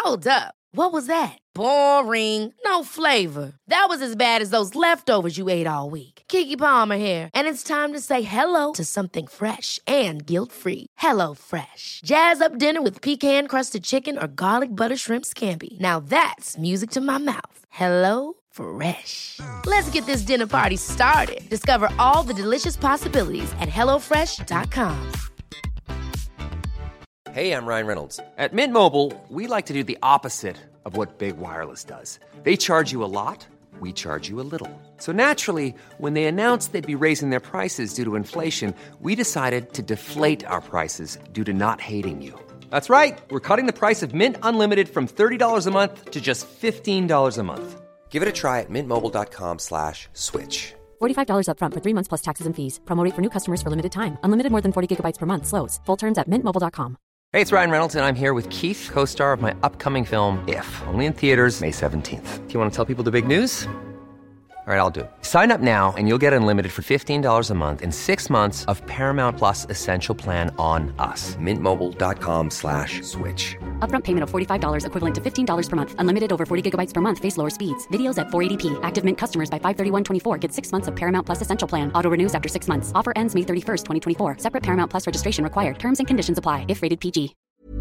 Hold up. What was that? Boring. No flavor. That was as bad as those leftovers you ate all week. Keke Palmer here, and it's time to say hello to something fresh and guilt-free. Hello Fresh. Jazz up dinner with pecan-crusted chicken or garlic butter shrimp scampi. Now that's music to my mouth. Hello Fresh. Let's get this dinner party started. Discover all the delicious possibilities at hellofresh.com. Hey, I'm Ryan Reynolds. At Mint Mobile, we like to do the opposite of what Big Wireless does. They charge you a lot, we charge you a little. So naturally, when they announced they'd be raising their prices due to inflation, we decided to deflate our prices due to not hating you. That's right. We're cutting the price of Mint Unlimited from $30 a month to just $15 a month. Give it a try at mintmobile.com/switch. $45 up front for 3 months plus taxes and fees. Promo rate for new customers for limited time. Unlimited more than 40 gigabytes per month. Slows full terms at mintmobile.com. Hey, it's Ryan Reynolds, and I'm here with Keith, co-star of my upcoming film, If, only in theaters May 17th. Do you want to tell people the big news? All right, I'll do it. Sign up now and you'll get unlimited for $15 a month and 6 months of Paramount Plus Essential Plan on us. mintmobile.com/switch. Upfront payment of $45 equivalent to $15 per month. Unlimited over 40 gigabytes per month. Face lower speeds. Videos at 480p. Active Mint customers by 531.24 get 6 months of Paramount Plus Essential Plan. Auto renews after 6 months. Offer ends May 31st, 2024. Separate Paramount Plus registration required. Terms and conditions apply if rated PG.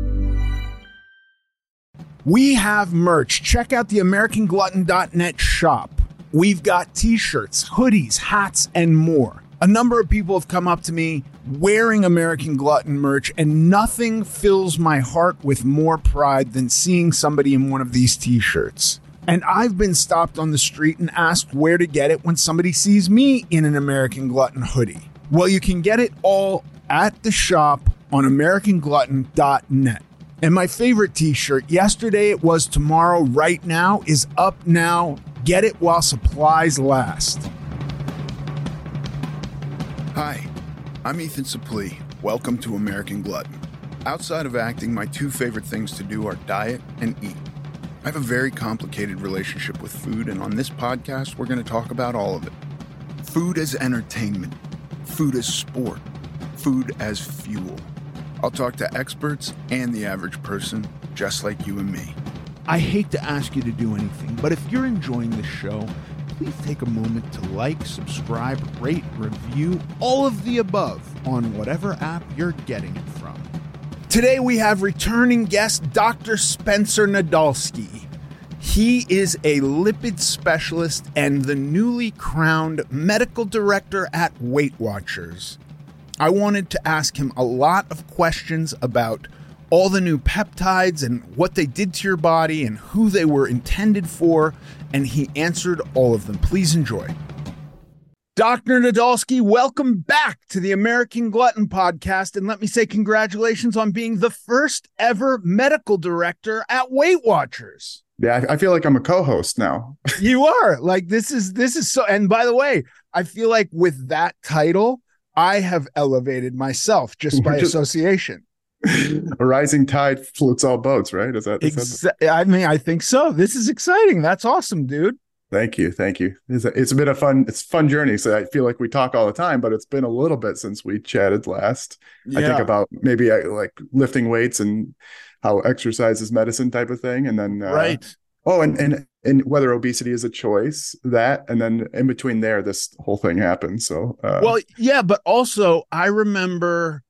We have merch. Check out the AmericanGlutton.net shop. We've got t-shirts, hoodies, hats, and more. A number of people have come up to me wearing American Glutton merch, and nothing fills my heart with more pride than seeing somebody in one of these t-shirts. And I've been stopped on the street and asked where to get it when somebody sees me in an American Glutton hoodie. Well, you can get it all at the shop on AmericanGlutton.net. And my favorite t-shirt, yesterday it was tomorrow, right now, is up now. Get it while supplies last. Hi, I'm Ethan Suplee. Welcome to American Glutton. Outside of acting, my two favorite things to do are diet and eat. I have a very complicated relationship with food, and on this podcast, we're going to talk about all of it. Food as entertainment, food as sport, food as fuel. I'll talk to experts and the average person, just like you and me. I hate to ask you to do anything, but if you're enjoying this show, please take a moment to like, subscribe, rate, review, all of the above on whatever app you're getting it from. Today we have returning guest Dr. Spencer Nadolsky. He is a lipid specialist and the newly crowned medical director at Weight Watchers. I wanted to ask him a lot of questions about all the new peptides and what they did to your body and who they were intended for, and he answered all of them. Please enjoy. Dr. Nadolsky, welcome back to the American Glutton podcast, and let me say congratulations on being the first ever medical director at Weight Watchers. Yeah, I feel like I'm a co-host now. You are. Like, this is so, and by the way, I feel like with that title, I have elevated myself just by association. A rising tide floats all boats, right? I mean, I think so. This is exciting. That's awesome, dude. Thank you. It's been a fun journey. So I feel like we talk all the time, but it's been a little bit since we chatted last. Yeah. I think about maybe like lifting weights and how exercise is medicine type of thing. And then, right. Oh, and whether obesity is a choice, that, and then in between there, this whole thing happened. So, well, yeah, but also I remember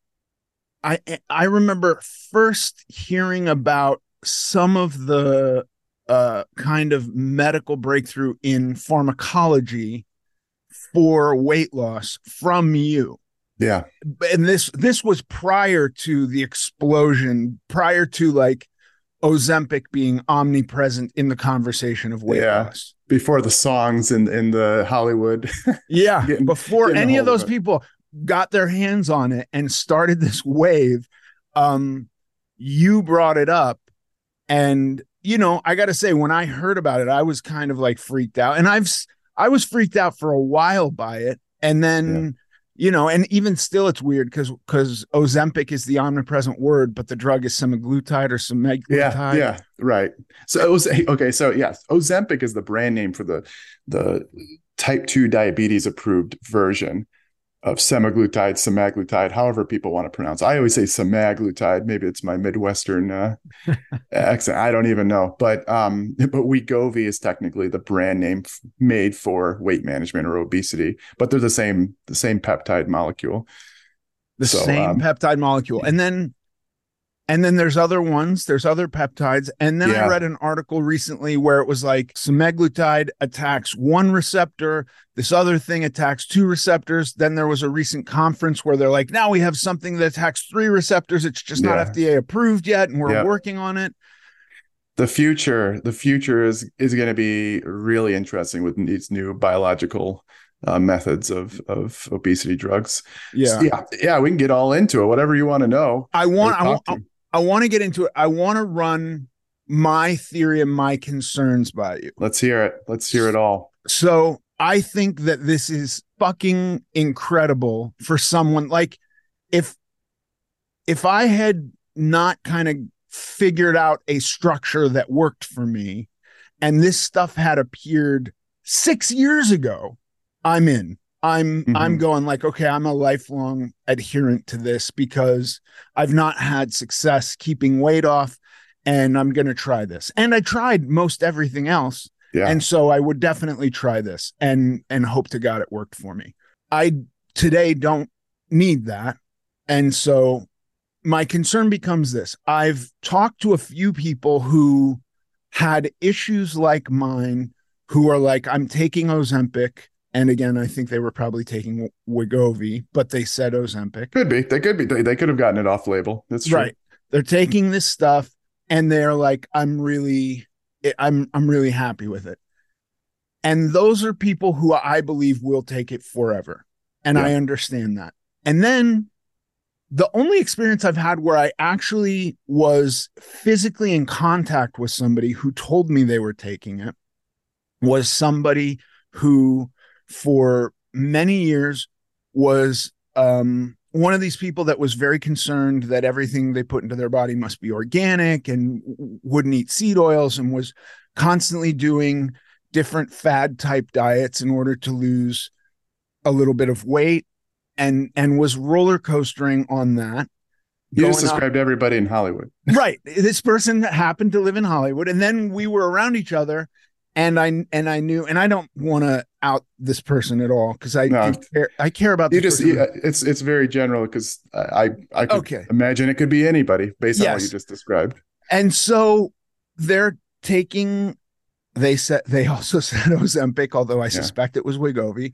first hearing about some of the kind of medical breakthrough in pharmacology for weight loss from you. Yeah. And this was prior to the explosion, prior to like Ozempic being omnipresent in the conversation of weight loss. Before the songs in the Hollywood. Yeah. Before any of those people got their hands on it and started this wave, you brought it up. And, you know, I got to say, when I heard about it, I was kind of like freaked out. And I was freaked out for a while by it. And then, you know, and even still it's weird because Ozempic is the omnipresent word, but the drug is semaglutide or semaglutide. Yeah, right. So Ozempic is the brand name for the type 2 diabetes approved version. semaglutide, however people want to pronounce it. I always say semaglutide. Maybe it's my Midwestern accent. I don't even know. But Wegovy is technically the brand name made for weight management or obesity, but they're the same peptide molecule. Peptide molecule. And then there's other ones, there's other peptides. And then I read an article recently where it was like semaglutide attacks one receptor, this other thing attacks two receptors. Then there was a recent conference where they're like, now we have something that attacks three receptors. It's just not FDA approved yet, and we're working on it. The future is going to be really interesting with these new biological methods of obesity drugs. Yeah. We can get all into it. Whatever you want to know. I want to get into it. I want to run my theory and my concerns by you. Let's hear it. Let's hear it all. So I think that this is fucking incredible for someone like if I had not kind of figured out a structure that worked for me and this stuff had appeared 6 years ago, I'm in. I'm going like, okay, I'm a lifelong adherent to this because I've not had success keeping weight off, and I'm going to try this. And I tried most everything else. Yeah. And so I would definitely try this and hope to God it worked for me. I today don't need that. And so my concern becomes this. I've talked to a few people who had issues like mine who are like, I'm taking Ozempic. And again, I think they were probably taking Wegovy, but they said Ozempic. Could be. They could have gotten it off label. That's true. Right. They're taking this stuff and they're like, I'm really happy with it. And those are people who I believe will take it forever. And I understand that. And then the only experience I've had where I actually was physically in contact with somebody who told me they were taking it was somebody who for many years was one of these people that was very concerned that everything they put into their body must be organic and wouldn't eat seed oils and was constantly doing different fad type diets in order to lose a little bit of weight and was roller coastering on that. You just described everybody in Hollywood. Right. This person happened to live in Hollywood, and then we were around each other. And I knew, and I don't want to out this person at all because I care about this person. It's very general because I could imagine it could be anybody based on what you just described. And so they're taking. They also said Ozempic, although I suspect it was Wegovy.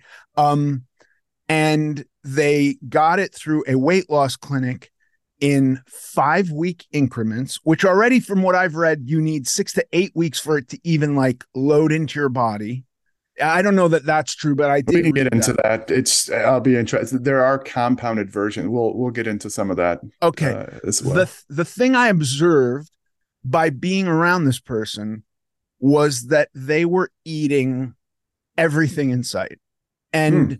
And they got it through a weight loss clinic in 5-week increments, which already from what I've read, you need 6 to 8 weeks for it to even like load into your body. I don't know that that's true, but I did. We can get into that. I'll be interested. There are compounded versions. We'll get into some of that. Okay. As well. The thing I observed by being around this person was that they were eating everything in sight and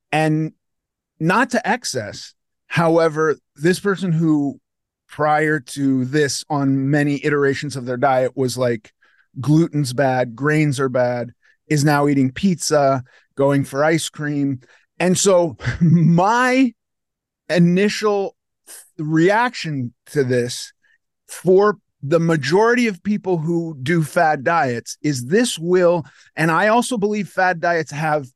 not to excess. However, this person who prior to this on many iterations of their diet was like gluten's bad, grains are bad, is now eating pizza, going for ice cream. And so my initial reaction to this for the majority of people who do fad diets is this will, and I also believe fad diets have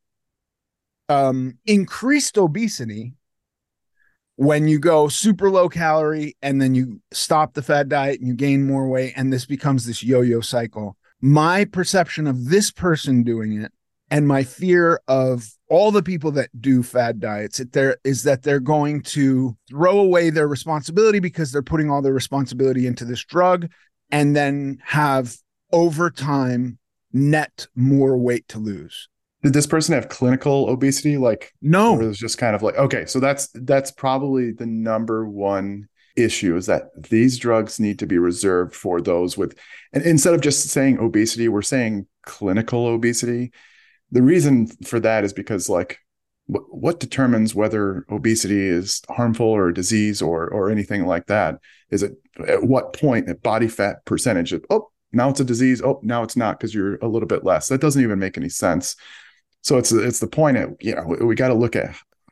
increased obesity when you go super low calorie and then you stop the fad diet and you gain more weight, and this becomes this yo-yo cycle. My perception of this person doing it and my fear of all the people that do fad diets is that they're going to throw away their responsibility because they're putting all their responsibility into this drug and then have over time net more weight to lose. Did this person have clinical obesity? No. Or it was just kind of like, okay, so that's probably the number one issue is that these drugs need to be reserved for those with, and instead of just saying obesity, we're saying clinical obesity. The reason for that is because what determines whether obesity is harmful or a disease or anything like that? Is it at what point at body fat percentage of, now it's a disease. Now it's not because you're a little bit less. That doesn't even make any sense. So it's the point we got to look at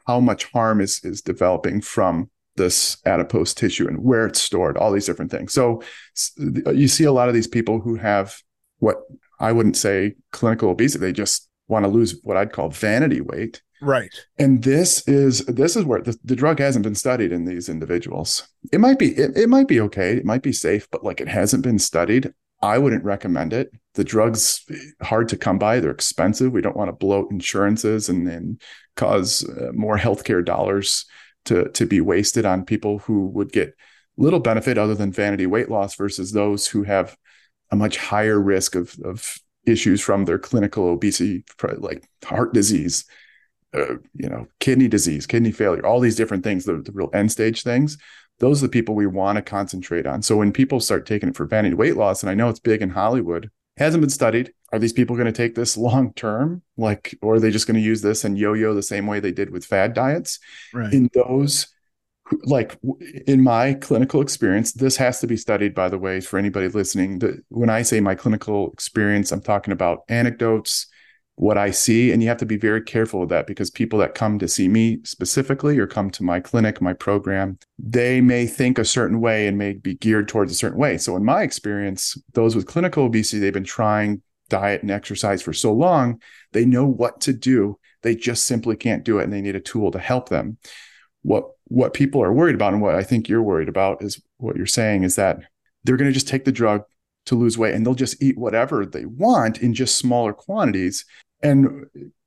how much harm is developing from this adipose tissue and where it's stored, all these different things. So you see a lot of these people who have what I wouldn't say clinical obesity, they just want to lose what I'd call vanity weight. Right. And this is where the drug hasn't been studied in these individuals. It might be okay, it might be safe, but like it hasn't been studied. I wouldn't recommend it. The drug's hard to come by. They're expensive. We don't want to bloat insurances and cause more healthcare dollars to be wasted on people who would get little benefit other than vanity weight loss versus those who have a much higher risk of issues from their clinical obesity, like heart disease, kidney disease, kidney failure, all these different things, the real end stage things. Those are the people we want to concentrate on. So when people start taking it for vanity weight loss, and I know it's big in Hollywood, hasn't been studied. Are these people going to take this long term? Or are they just going to use this and yo-yo the same way they did with fad diets? Right. In those, like in my clinical experience, this has to be studied, by the way, for anybody listening. When I say my clinical experience, I'm talking about anecdotes, what I see, and you have to be very careful of that because people that come to see me specifically or come to my clinic, my program, they may think a certain way and may be geared towards a certain way. So in my experience, those with clinical obesity, they've been trying diet and exercise for so long, they know what to do. They just simply can't do it, and they need a tool to help them. What people are worried about, and what I think you're worried about, is what you're saying is that they're going to just take the drug to lose weight and they'll just eat whatever they want in just smaller quantities. And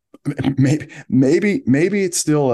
maybe it's still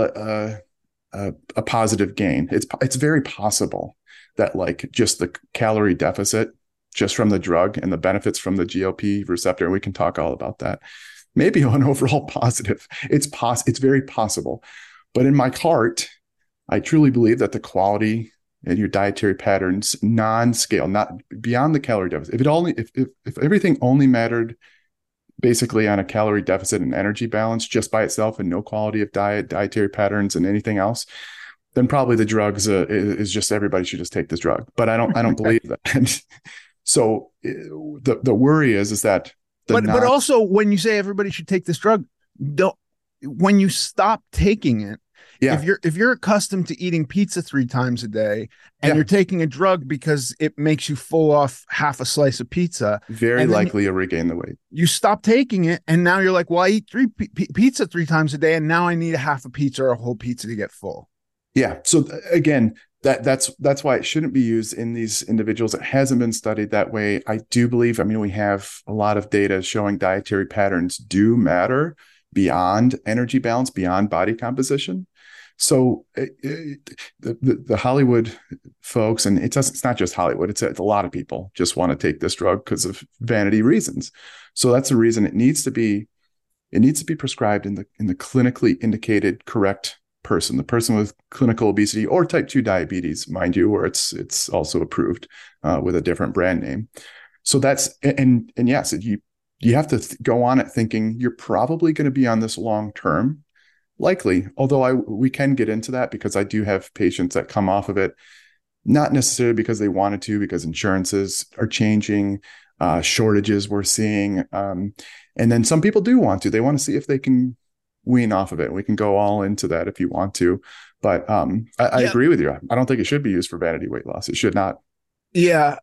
a positive gain. It's very possible that like just the calorie deficit just from the drug and the benefits from the GLP receptor, and we can talk all about that, maybe an overall positive. It's very possible. But in my heart, I truly believe that the quality and your dietary patterns, non-scale, not beyond the calorie deficit. If everything only mattered basically on a calorie deficit and energy balance just by itself and no quality of diet, dietary patterns, and anything else, then probably the drugs is just everybody should just take this drug. But I don't believe that. And so the worry is that. But also when you say everybody should take this drug, when you stop taking it, yeah. If you're accustomed to eating pizza 3 times a day and you're taking a drug because it makes you full off half a slice of pizza, very likely you'll regain the weight. You stop taking it, and now you're like, well, I eat pizza 3 times a day, and now I need a half a pizza or a whole pizza to get full. Yeah. So again, that's why it shouldn't be used in these individuals. It hasn't been studied that way. I do believe, we have a lot of data showing dietary patterns do matter beyond energy balance, beyond body composition. So the Hollywood folks, and it's not just Hollywood, it's a lot of people just want to take this drug because of vanity reasons. So that's the reason it needs to be prescribed in the clinically indicated correct person, the person with clinical obesity or type 2 diabetes, mind you, where it's also approved with a different brand name. So that's, and yes, you have to go on it thinking you're probably going to be on this long term. Likely, although we can get into that because I do have patients that come off of it, not necessarily because they wanted to, because insurances are changing, shortages we're seeing. And then some people do want to. They want to see if they can wean off of it. We can go all into that if you want to. But I agree with you. I don't think it should be used for vanity weight loss. It should not. Yeah,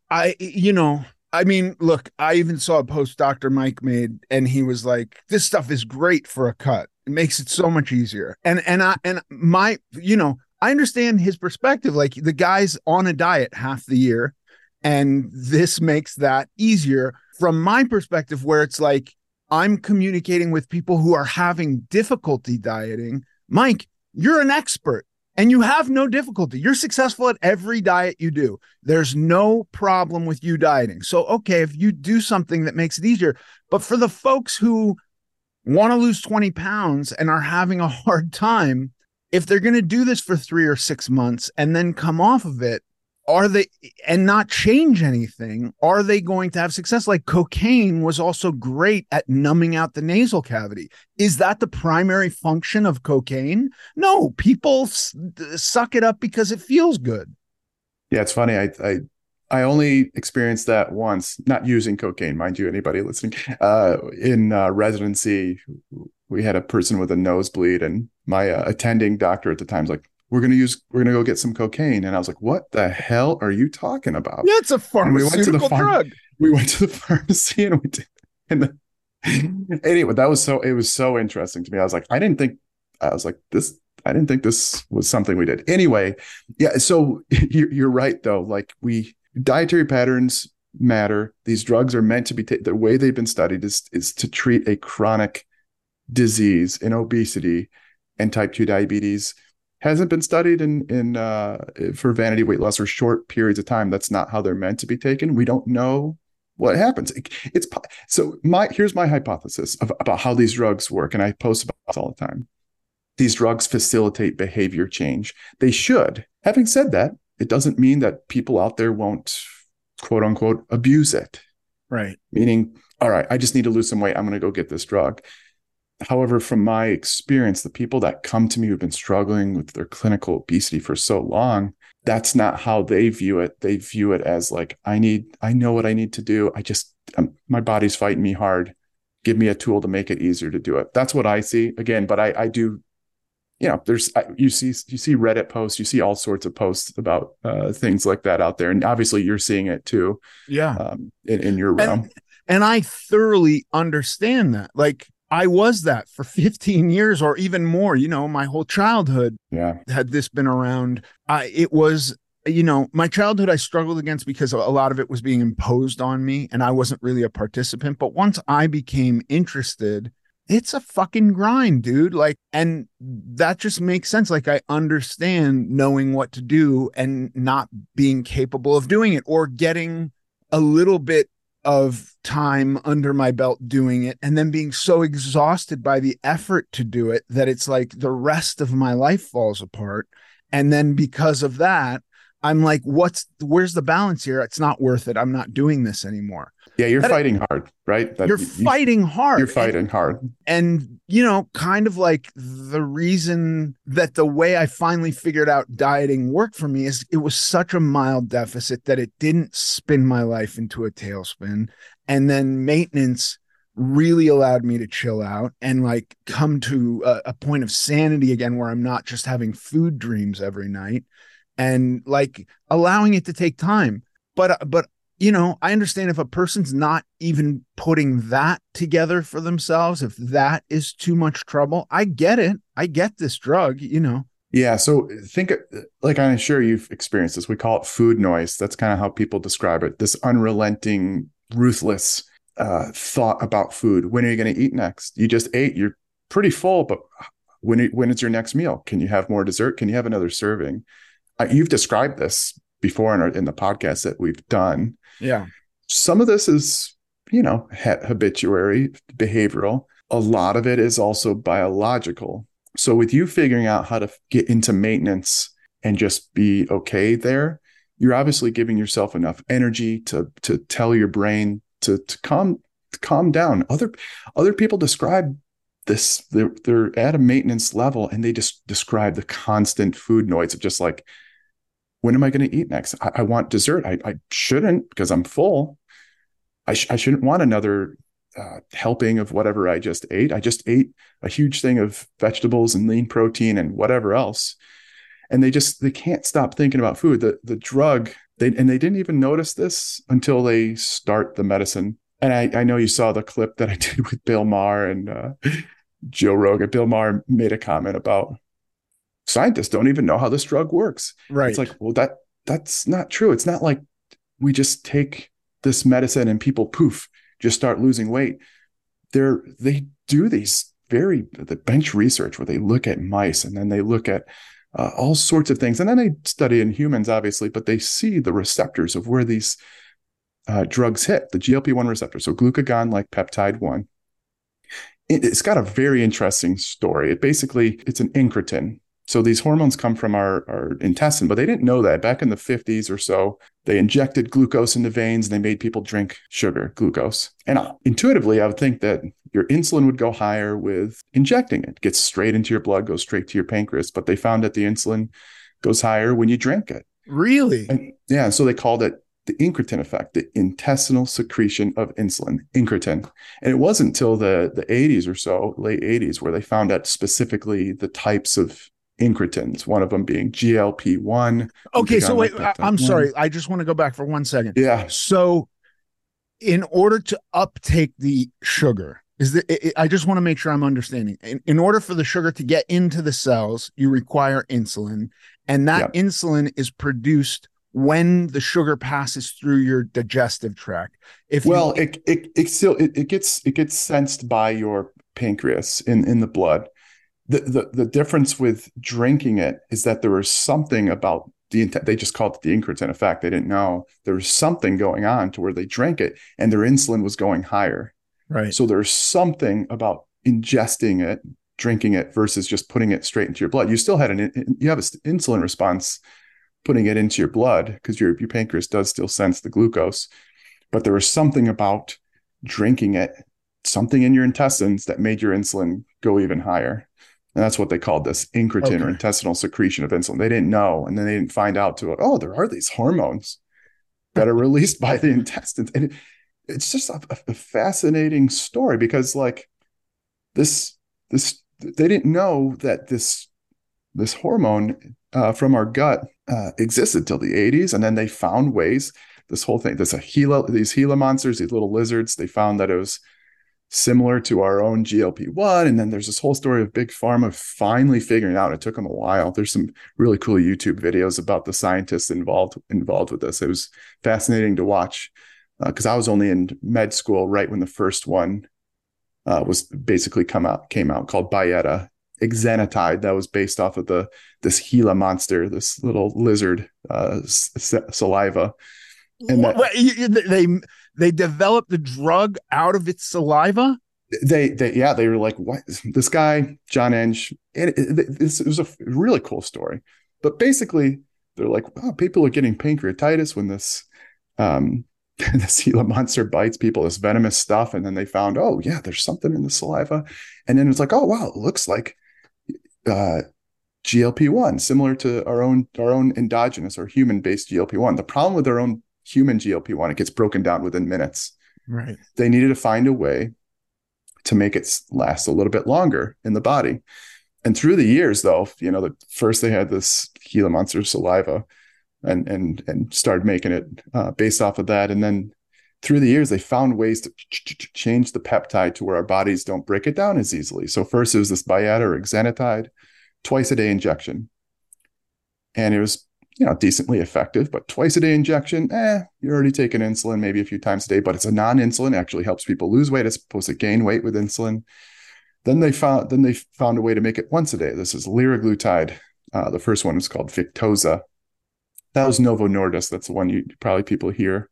look, I even saw a post Dr. Mike made, and he was like, this stuff is great for a cut. It makes it so much easier. And I understand his perspective. Like, the guy's on a diet half the year, and this makes that easier. From my perspective, where it's like, I'm communicating with people who are having difficulty dieting. Mike, you're an expert and you have no difficulty. You're successful at every diet you do. There's no problem with you dieting. So, okay, if you do something that makes it easier, but for the folks who want to lose 20 pounds and are having a hard time, if they're going to do this for 3 or 6 months and then come off of it, and not change anything, are they going to have success? Like, cocaine was also great at numbing out the nasal cavity. Is that the primary function of cocaine? No, people suck it up because it feels good. Yeah, it's funny. I only experienced that once, not using cocaine, mind you, anybody listening, in residency we had a person with a nosebleed, and my attending doctor at the time was like, we're going to go get some cocaine. And I was like, what the hell are you talking about? Yeah, it's a pharmaceutical drug. We went to the pharmacy and we did. Anyway, it was so interesting to me. I didn't think this was something we did. Anyway, yeah. So you're right though. Like dietary patterns matter. These drugs are meant to be the way they've been studied is to treat a chronic disease in obesity, and type 2 diabetes hasn't been studied for vanity weight loss or short periods of time. That's not how they're meant to be taken. We don't know what happens. Here's my hypothesis about how these drugs work, and I post about this all the time. These drugs facilitate behavior change. They should. Having said that, it doesn't mean that people out there won't, quote unquote, abuse it. Right. Meaning, all right, I just need to lose some weight. I'm going to go get this drug. However, from my experience, the people that come to me who've been struggling with their clinical obesity for so long, that's not how they view it. They view it as like, I know what I need to do. My body's fighting me hard. Give me a tool to make it easier to do it. That's what I see again. But I do, you see Reddit posts, you see all sorts of posts about things like that out there. And obviously you're seeing it too. Yeah. In your realm. And I thoroughly understand that. Like, I was that for 15 years or even more, my whole childhood. Yeah. Had this been around, it was, my childhood I struggled against because a lot of it was being imposed on me and I wasn't really a participant. But once I became interested, it's a fucking grind, dude. Like, and that just makes sense. Like, I understand knowing what to do and not being capable of doing it, or getting a little bit of time under my belt doing it and then being so exhausted by the effort to do it that it's like the rest of my life falls apart. And then because of that, I'm like, where's the balance here? It's not worth it. I'm not doing this anymore. Yeah, you're fighting hard, right? You're fighting hard. You're fighting hard. And, kind of like the reason that the way I finally figured out dieting worked for me is it was such a mild deficit that it didn't spin my life into a tailspin. And then maintenance really allowed me to chill out and like come to a point of sanity again, where I'm not just having food dreams every night and like allowing it to take time. But I understand if a person's not even putting that together for themselves, if that is too much trouble, I get it. I get this drug, Yeah. So think, like, I'm sure you've experienced this. We call it food noise. That's kind of how people describe it. This unrelenting, ruthless thought about food. When are you going to eat next? You just ate. You're pretty full, but when is your next meal? Can you have more dessert? Can you have another serving? You've described this before in the podcast that we've done. Yeah. Some of this is, habituary, behavioral. A lot of it is also biological. So with you figuring out how to get into maintenance and just be okay there, you're obviously giving yourself enough energy to tell your brain to calm down. Other people describe this, they're at a maintenance level and they just describe the constant food noise of just like, when am I going to eat next? I want dessert. I shouldn't, because I'm full. I shouldn't want another helping of whatever I just ate. I just ate a huge thing of vegetables and lean protein and whatever else. And they can't stop thinking about food. The drug, they didn't even notice this until they start the medicine. And I know you saw the clip that I did with Bill Maher and Joe Rogan. Bill Maher made a comment about scientists don't even know how this drug works. Right. It's like, well, that's not true. It's not like we just take this medicine and people just start losing weight. They do the bench research where they look at mice and then they look at all sorts of things. And then they study in humans, obviously, but they see the receptors of where these drugs hit, the GLP-1 receptor. So glucagon-like peptide 1. It's got a very interesting story. It's an incretin. So these hormones come from our intestine, but they didn't know that. Back in the 50s or so, they injected glucose into veins and they made people drink glucose. And intuitively, I would think that your insulin would go higher with injecting it. It gets straight into your blood, goes straight to your pancreas. But they found that the insulin goes higher when you drink it. Really? And, yeah. So they called it the incretin effect, the intestinal secretion of insulin, incretin. And it wasn't until the 80s or so, late 80s, where they found out specifically the types of incretins, one of them being GLP-1. Okay, so wait, I'm sorry. I just want to go back for 1 second. Yeah. So in order to uptake the sugar, I just want to make sure I'm understanding. In order for the sugar to get into the cells, you require insulin, and that insulin is produced when the sugar passes through your digestive tract. It gets sensed by your pancreas in the blood. The difference with drinking it is that there was something about they just called it the incretin effect. They didn't know there was something going on to where they drank it and their insulin was going higher. Right. So there's something about ingesting it, drinking it versus just putting it straight into your blood. You still had you have an insulin response putting it into your blood because your pancreas does still sense the glucose, but there was something about drinking it, something in your intestines that made your insulin go even higher. And that's what they called this incretin or intestinal secretion of insulin. They didn't know. And then they didn't find out there are these hormones that are released by the intestines. And it's just a fascinating story because like this, they didn't know that this hormone from our gut existed till the 80s. And then they found ways, this whole thing, these Gila monsters, these little lizards, they found that it was similar to our own GLP-1. And then there's this whole story of Big Pharma finally figuring out. It took them a while. There's some really cool YouTube videos about the scientists involved with this. It was fascinating to watch because I was only in med school right when the first one was basically came out called Byetta, exenatide. That was based off of this Gila monster, this little lizard saliva. And they developed the drug out of its saliva. They were like, what? This guy John Enge, and it was a really cool story. But basically, they're like, oh, people are getting pancreatitis when this this Gila monster bites people, this venomous stuff, and then they found, oh yeah, there's something in the saliva, and then it's like, oh wow, it looks like GLP-1, similar to our own endogenous or human-based GLP-1. The problem with our own human GLP-1, it gets broken down within minutes. Right. They needed to find a way to make it last a little bit longer in the body. And through the years, though, first they had this Gila monster saliva and started making it based off of that. And then through the years, they found ways to change the peptide to where our bodies don't break it down as easily. So first it was this Byetta or exenatide, twice-a-day injection. And it was decently effective, but twice-a-day injection, you're already taking insulin maybe a few times a day, but it's a non-insulin, actually helps people lose weight as opposed to gain weight with insulin. Then they found a way to make it once a day. This is liraglutide. The first one was called Victoza. That was Novo Nordisk. That's the one probably people hear.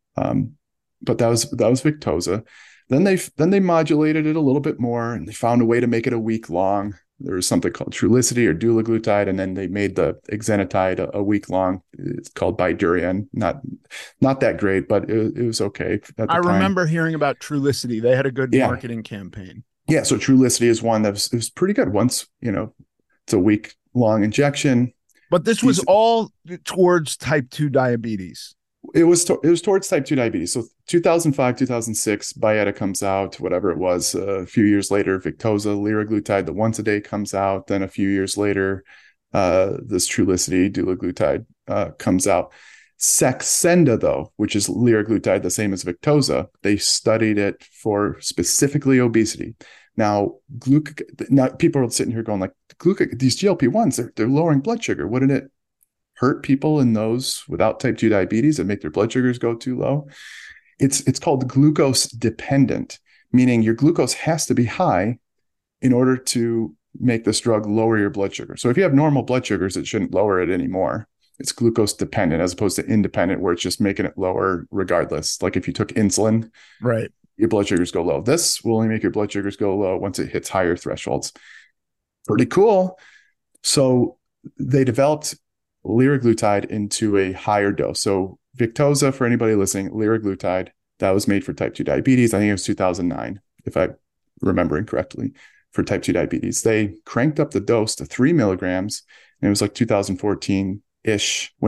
But that was Victoza. Then they modulated it a little bit more, and they found a way to make it a week long. There was something called Trulicity or dulaglutide, and then they made the exenatide a week long. It's called Bydureon. Not that great, but it was okay. I remember hearing about Trulicity. They had a good marketing campaign. Yeah, so Trulicity is one that was pretty good. Once, it's a week long injection. But this was all towards type 2 diabetes. It was towards type 2 diabetes. So 2005, 2006, Byetta comes out, whatever it was. A few years later, Victoza, liraglutide, the once a day comes out. Then a few years later, this Trulicity, dulaglutide comes out. Saxenda, though, which is liraglutide, the same as Victoza, they studied it for specifically obesity. Now people are sitting here going like, these GLP-1s, they're lowering blood sugar. Wouldn't it hurt people in those without type 2 diabetes and make their blood sugars go too low? It's called glucose dependent, meaning your glucose has to be high in order to make this drug lower your blood sugar. So if you have normal blood sugars, it shouldn't lower it anymore. It's glucose dependent as opposed to independent, where it's just making it lower regardless. Like if you took insulin, right, your blood sugars go low. This will only make your blood sugars go low once it hits higher thresholds. Pretty cool. So they developed liraglutide into a higher dose. So Victoza, for anybody listening, liraglutide, that was made for type 2 diabetes. I think it was 2009, if I'm remembering correctly, for type 2 diabetes. They cranked up the dose to 3 milligrams, and it was like 2014-ish when they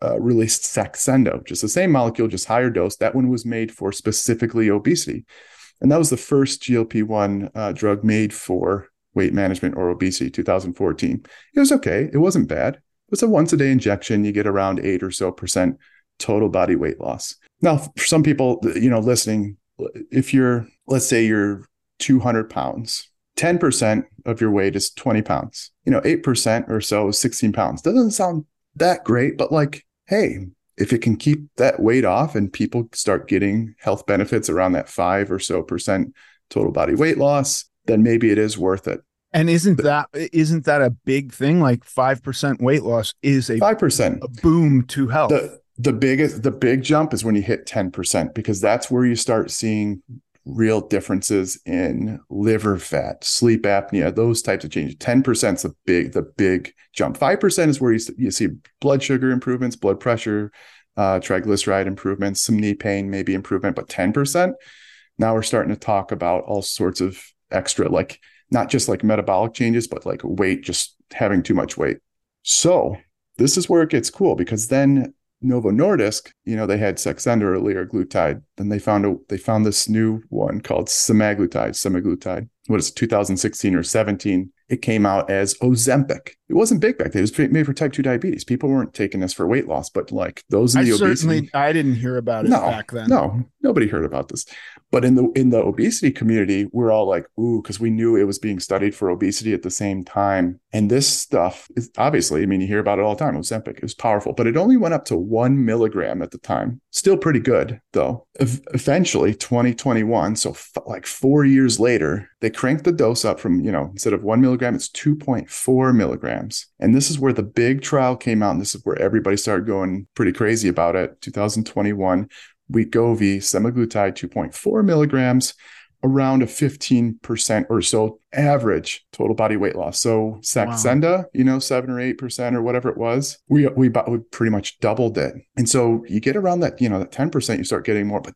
released Saxenda, which is the same molecule, just higher dose. That one was made for specifically obesity. And that was the first GLP-1 drug made for weight management or obesity, 2014. It was okay. It wasn't bad. It was a once-a-day injection. You get around 8% or so total body weight loss. Now, for some people, listening, if let's say you're 200 pounds, 10% of your weight is 20 pounds. 8% or so is 16 pounds. Doesn't sound that great, but hey, if it can keep that weight off and people start getting health benefits around that 5% or so total body weight loss, then maybe it is worth it. And isn't that a big thing? 5% weight loss is a 5% a boom to health. The big jump is when you hit 10%, because that's where you start seeing real differences in liver fat, sleep apnea, those types of changes. 10% is the big jump. 5% is where you see blood sugar improvements, blood pressure, triglyceride improvements, some knee pain, maybe improvement. But 10%, now we're starting to talk about all sorts of extra, not just metabolic changes, but weight, just having too much weight. So this is where it gets cool, because then Novo Nordisk, they had Saxenda earlier, glutide. Then they found this new one called semaglutide. What is it, 2016 or 17? It came out as Ozempic. It wasn't big back then. It was made for type 2 diabetes. People weren't taking this for weight loss, but those in the obesity. I didn't hear about it back then. No, nobody heard about this. But in the obesity community, we're all ooh, because we knew it was being studied for obesity at the same time. And this stuff is obviously, you hear about it all the time. Ozempic, it was powerful, but it only went up to 1 milligram at the time. Still pretty good, though. Eventually, 2021, so 4 years later, they cranked the dose up from, instead of 1 milligram, it's 2.4 milligrams. And this is where the big trial came out. And this is where everybody started going pretty crazy about it. 2021, Wegovy, semaglutide, 2.4 milligrams, around a 15% or so average total body weight loss. So Saxenda, 7 or 8% or whatever it was, we pretty much doubled it. And so you get around that, that 10%, you start getting more, but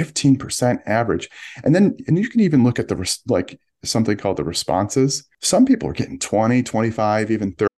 15% average. And you can even look at something called the responses. Some people are getting 20, 25, even 30.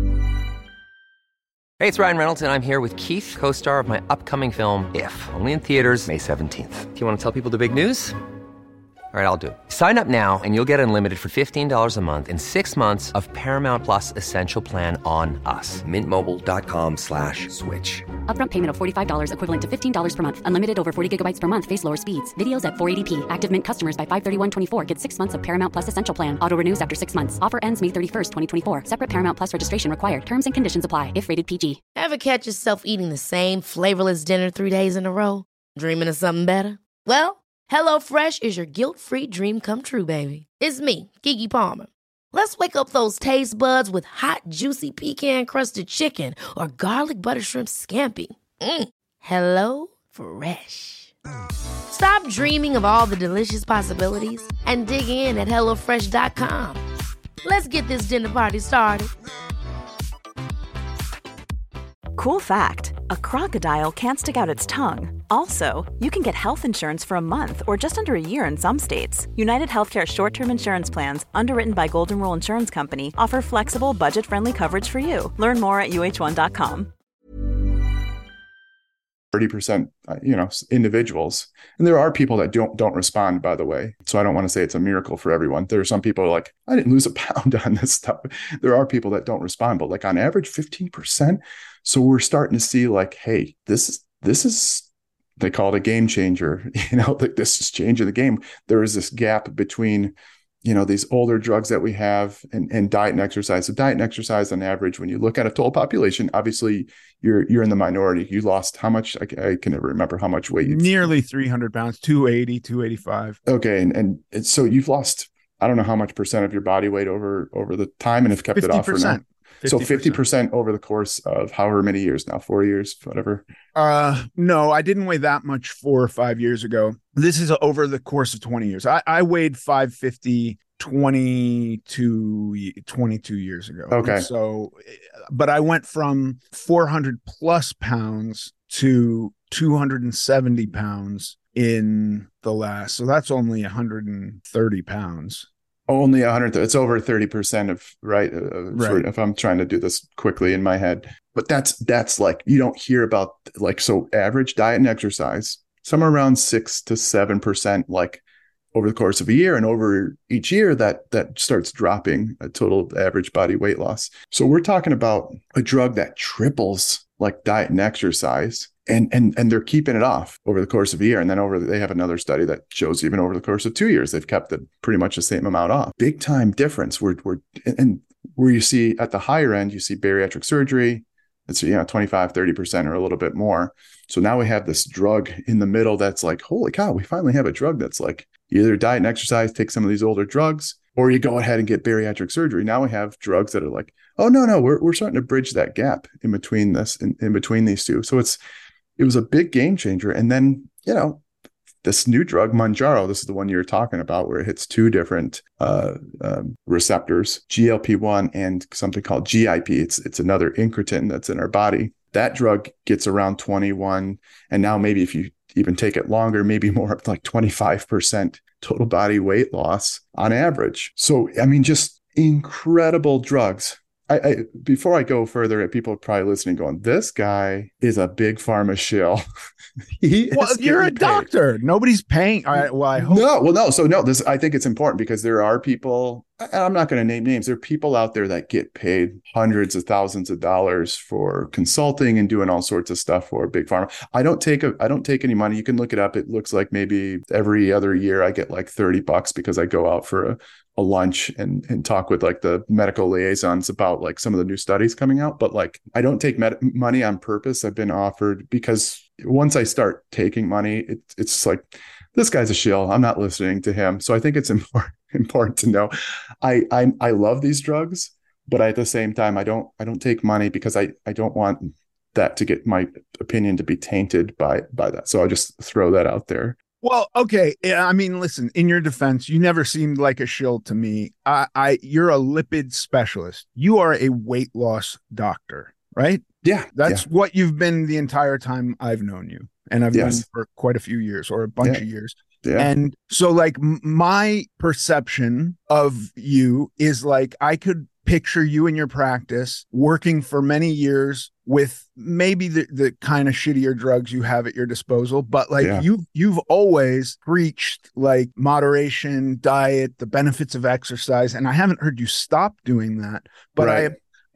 Hey, it's Ryan Reynolds, and I'm here with Keith, co-star of my upcoming film, If, only in theaters May 17th. Do you want to tell people the big news? All right, I'll do it. Sign up now and you'll get unlimited for $15 a month and 6 months of Paramount Plus Essential Plan on us. MintMobile.com/switch. Upfront payment of $45 equivalent to $15 per month. Unlimited over 40 gigabytes per month. Face lower speeds. Videos at 480p. Active Mint customers by 531.24 get 6 months of Paramount Plus Essential Plan. Auto renews after 6 months. Offer ends May 31st, 2024. Separate Paramount Plus registration required. Terms and conditions apply if rated PG. Ever catch yourself eating the same flavorless dinner 3 days in a row? Dreaming of something better? Well, HelloFresh is your guilt-free dream come true, baby. It's me, Keke Palmer. Let's wake up those taste buds with hot, juicy pecan-crusted chicken or garlic butter shrimp scampi. Hello Fresh. Stop dreaming of all the delicious possibilities and dig in at HelloFresh.com. Let's get this dinner party started. Cool fact, a crocodile can't stick out its tongue. Also, you can get health insurance for a month or just under a year in some states. United Healthcare short-term insurance plans, underwritten by Golden Rule Insurance Company, offer flexible, budget-friendly coverage for you. Learn more at UH1.com. 30%, individuals. And there are people that don't respond, by the way. So I don't want to say it's a miracle for everyone. There are some people who are like, I didn't lose a pound on this stuff. There are people that don't respond, but on average, 15%. So we're starting to see hey, this is, they call it a game changer. This is changing the game. There is this gap between, these older drugs that we have and diet and exercise. So diet and exercise on average, when you look at a total population, obviously you're in the minority. You lost how much? I can never remember how much weight. Nearly 300 pounds, 280, 285. Okay. And so you've lost, I don't know how much percent of your body weight over the time, and have kept 50%. It off for now. 50%. So 50% over the course of however many years now, 4 years, whatever. No, I didn't weigh that much 4 or 5 years ago. This is over the course of 20 years. I weighed 550 22 years ago. Okay. And so, but I went from 400 plus pounds to 270 pounds in the last. So that's only 130 pounds. Only 100. It's over 30% of right. Right. If I'm trying to do this quickly in my head, but that's like, you don't hear about, like, so average diet and exercise, somewhere around 6 to 7%, like over the course of a year, and over each year that starts dropping a total average body weight loss. So we're talking about a drug that triples like diet and exercise. And they're keeping it off over the course of a year. And then they have another study that shows even over the course of 2 years, they've kept it pretty much the same amount off. Big time difference. And where you see at the higher end, you see bariatric surgery. It's 25, 30% or a little bit more. So now we have this drug in the middle that's like, holy cow, we finally have a drug that's like, you either diet and exercise, take some of these older drugs, or you go ahead and get bariatric surgery. Now we have drugs that are like, oh no, we're starting to bridge that gap in between in between these two. So it was a big game changer. And then, this new drug, Mounjaro, this is the one you're talking about, where it hits two different receptors, GLP-1 and something called GIP. It's another incretin that's in our body. That drug gets around 21. And now maybe if you even take it longer, maybe more, up to like 25% total body weight loss on average. So, I mean, just incredible drugs. Before I go further, people are probably listening going, this guy is a big pharma shill. You're a doctor. Nobody's paying. I hope. No. So no, I think it's important because there are people, and I'm not going to name names. There are people out there that get paid hundreds of thousands of dollars for consulting and doing all sorts of stuff for big pharma. I don't take any money. You can look it up. It looks like maybe every other year I get like $30 because I go out for a lunch and talk with like the medical liaisons about like some of the new studies coming out. But like, I don't take money on purpose. I've been offered, because once I start taking money, it's like, this guy's a shill. I'm not listening to him. So I think it's important to know I love these drugs, but at the same time, I don't take money because I don't want that to get my opinion to be tainted by that. So I'll just throw that out there. Well, okay. I mean, listen, in your defense, you never seemed like a shill to me. You're a lipid specialist. You are a weight loss doctor, right? Yeah. That's what you've been the entire time I've known you. And I've known you for quite a few years, or a bunch of years. Yeah. And so like my perception of you is like, I could picture you in your practice working for many years with maybe the kind of shittier drugs you have at your disposal, but like you've always preached like moderation, diet, the benefits of exercise, and I haven't heard you stop doing that. But right.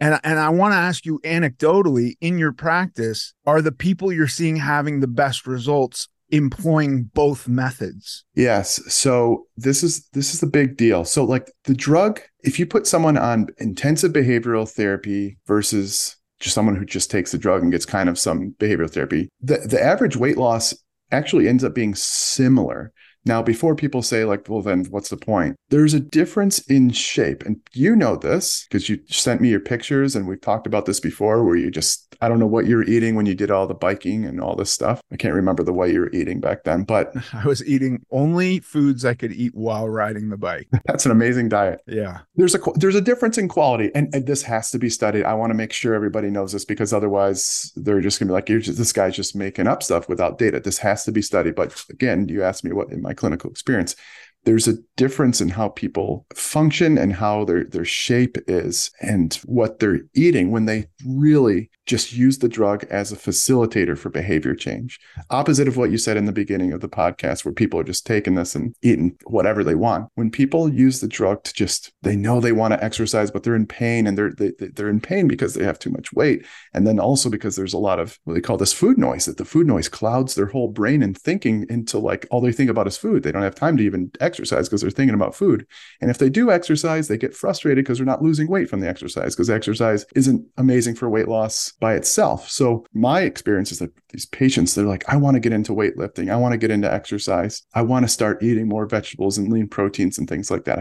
I want to ask you anecdotally, in your practice, are the people you're seeing having the best results employing both methods? Yes. So this is the big deal. So like the drug, if you put someone on intensive behavioral therapy versus just someone who just takes the drug and gets kind of some behavioral therapy, the average weight loss actually ends up being similar. Now, before people say like, well, then what's the point? There's a difference in shape. And you know this because you sent me your pictures, and we've talked about this before, where I don't know what you were eating when you did all the biking and all this stuff. I can't remember the way you were eating back then, but I was eating only foods I could eat while riding the bike. That's an amazing diet. Yeah. There's a difference in quality, and this has to be studied. I want to make sure everybody knows this, because otherwise they're just going to be like, this guy's just making up stuff without data. This has to be studied. But again, you asked me what in my clinical experience, there's a difference in how people function and how their shape is and what they're eating when they really just use the drug as a facilitator for behavior change. Opposite of what you said in the beginning of the podcast, where people are just taking this and eating whatever they want. When people use the drug to they know they want to exercise, but they're in pain, and they're in pain because they have too much weight. And then also because there's a lot of what they call this food noise, that the food noise clouds their whole brain and thinking into like all they think about is food. They don't have time to even exercise because they're thinking about food. And if they do exercise, they get frustrated because they're not losing weight from the exercise, because exercise isn't amazing for weight loss by itself. So my experience is that these patients, they're like, I want to get into weightlifting. I want to get into exercise. I want to start eating more vegetables and lean proteins and things like that.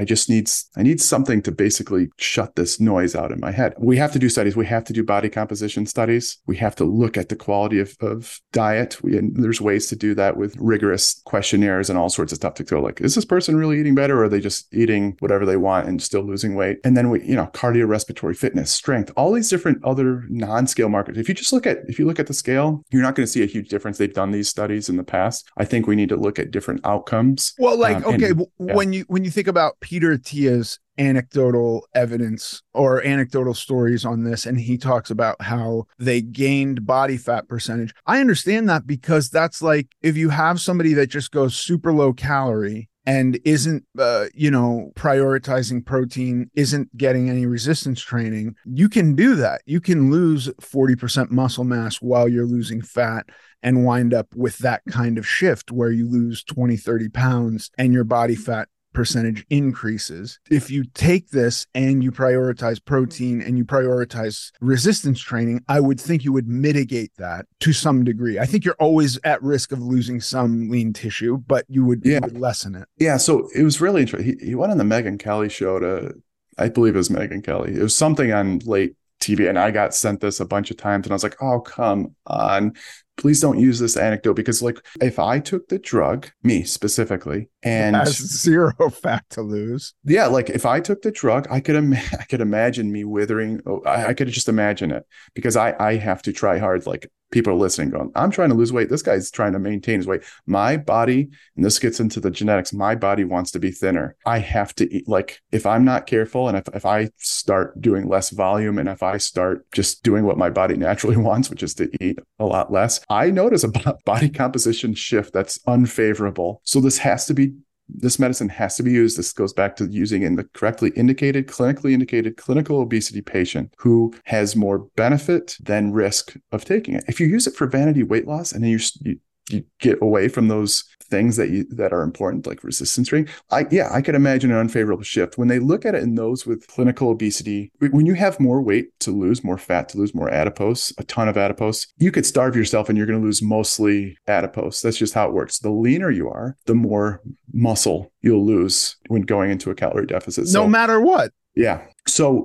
I need something to basically shut this noise out in my head. We have to do studies. We have to do body composition studies. We have to look at the quality of diet. And there's ways to do that with rigorous questionnaires and all sorts of stuff to go like, is this person really eating better, or are they just eating whatever they want and still losing weight? And then cardiorespiratory fitness, strength, all these different other non-scale markers. If you look at the scale, you're not going going to see a huge difference. They've done these studies in the past. I think we need to look at different outcomes. Well, when you think about Peter Attia's anecdotal evidence or anecdotal stories on this, and he talks about how they gained body fat percentage, I understand that, because that's like if you have somebody that just goes super low calorie and isn't, prioritizing protein, isn't getting any resistance training, you can do that. You can lose 40% muscle mass while you're losing fat and wind up with that kind of shift where you lose 20, 30 pounds and your body fat percentage increases. If you take this and you prioritize protein and you prioritize resistance training, I would think you would mitigate that to some degree. I think you're always at risk of losing some lean tissue, but you would lessen it. Yeah. So it was really interesting. He went on the Megyn Kelly show I believe it was Megyn Kelly. It was something on late TV, and I got sent this a bunch of times, and I was like, oh, come on. Please don't use this anecdote, because like if I took the drug, me specifically, and has zero fat to lose. Yeah. Like if I took the drug, I could imagine me withering. I could just imagine it, because I have to try hard. Like people are listening going, I'm trying to lose weight. This guy's trying to maintain his weight. My body, and this gets into the genetics, my body wants to be thinner. I have to eat. Like if I'm not careful, and if I start doing less volume, and if I start just doing what my body naturally wants, which is to eat a lot less, I notice a body composition shift that's unfavorable. So this medicine has to be used. This goes back to using in the clinically indicated clinical obesity patient who has more benefit than risk of taking it. If you use it for vanity weight loss, and then you get away from those things that are important, like resistance training, I could imagine an unfavorable shift. When they look at it in those with clinical obesity, when you have more weight to lose, more fat to lose, more adipose, a ton of adipose, you could starve yourself and you're going to lose mostly adipose. That's just how it works. The leaner you are, the more muscle you'll lose when going into a calorie deficit. No matter what. Yeah. So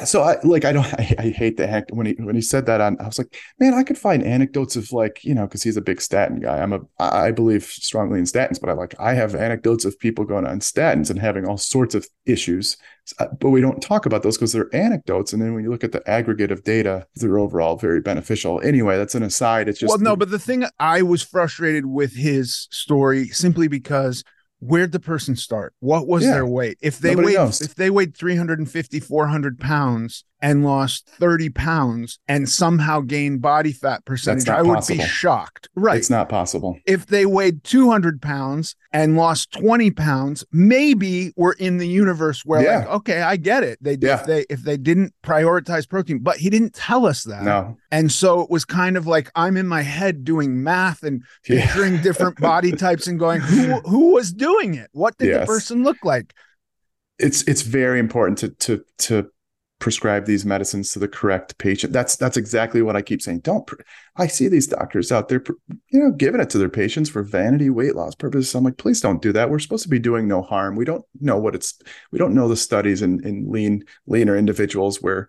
I hate the heck when he said that I was like, man, I could find anecdotes of like, because he's a big statin guy. I believe strongly in statins, but I have anecdotes of people going on statins and having all sorts of issues, but we don't talk about those because they're anecdotes. And then when you look at the aggregate of data, they're overall very beneficial. Anyway, that's an aside. It's just, but the thing, I was frustrated with his story simply because where'd the person start? What was their weight? If they weighed 350, 400 pounds and lost 30 pounds and somehow gained body fat percentage, I would be shocked. Right. It's not possible. If they weighed 200 pounds and lost 20 pounds, maybe we're in the universe where like, okay, I get it. If they didn't prioritize protein, but he didn't tell us that. No. And so it was kind of like, I'm in my head doing math and picturing different body types and going, who was doing it? What did the person look like? It's very important to prescribe these medicines to the correct patient. That's exactly what I keep saying. I see these doctors out there, giving it to their patients for vanity weight loss purposes. I'm like, please don't do that. We're supposed to be doing no harm. We don't know we don't know the studies in leaner individuals where,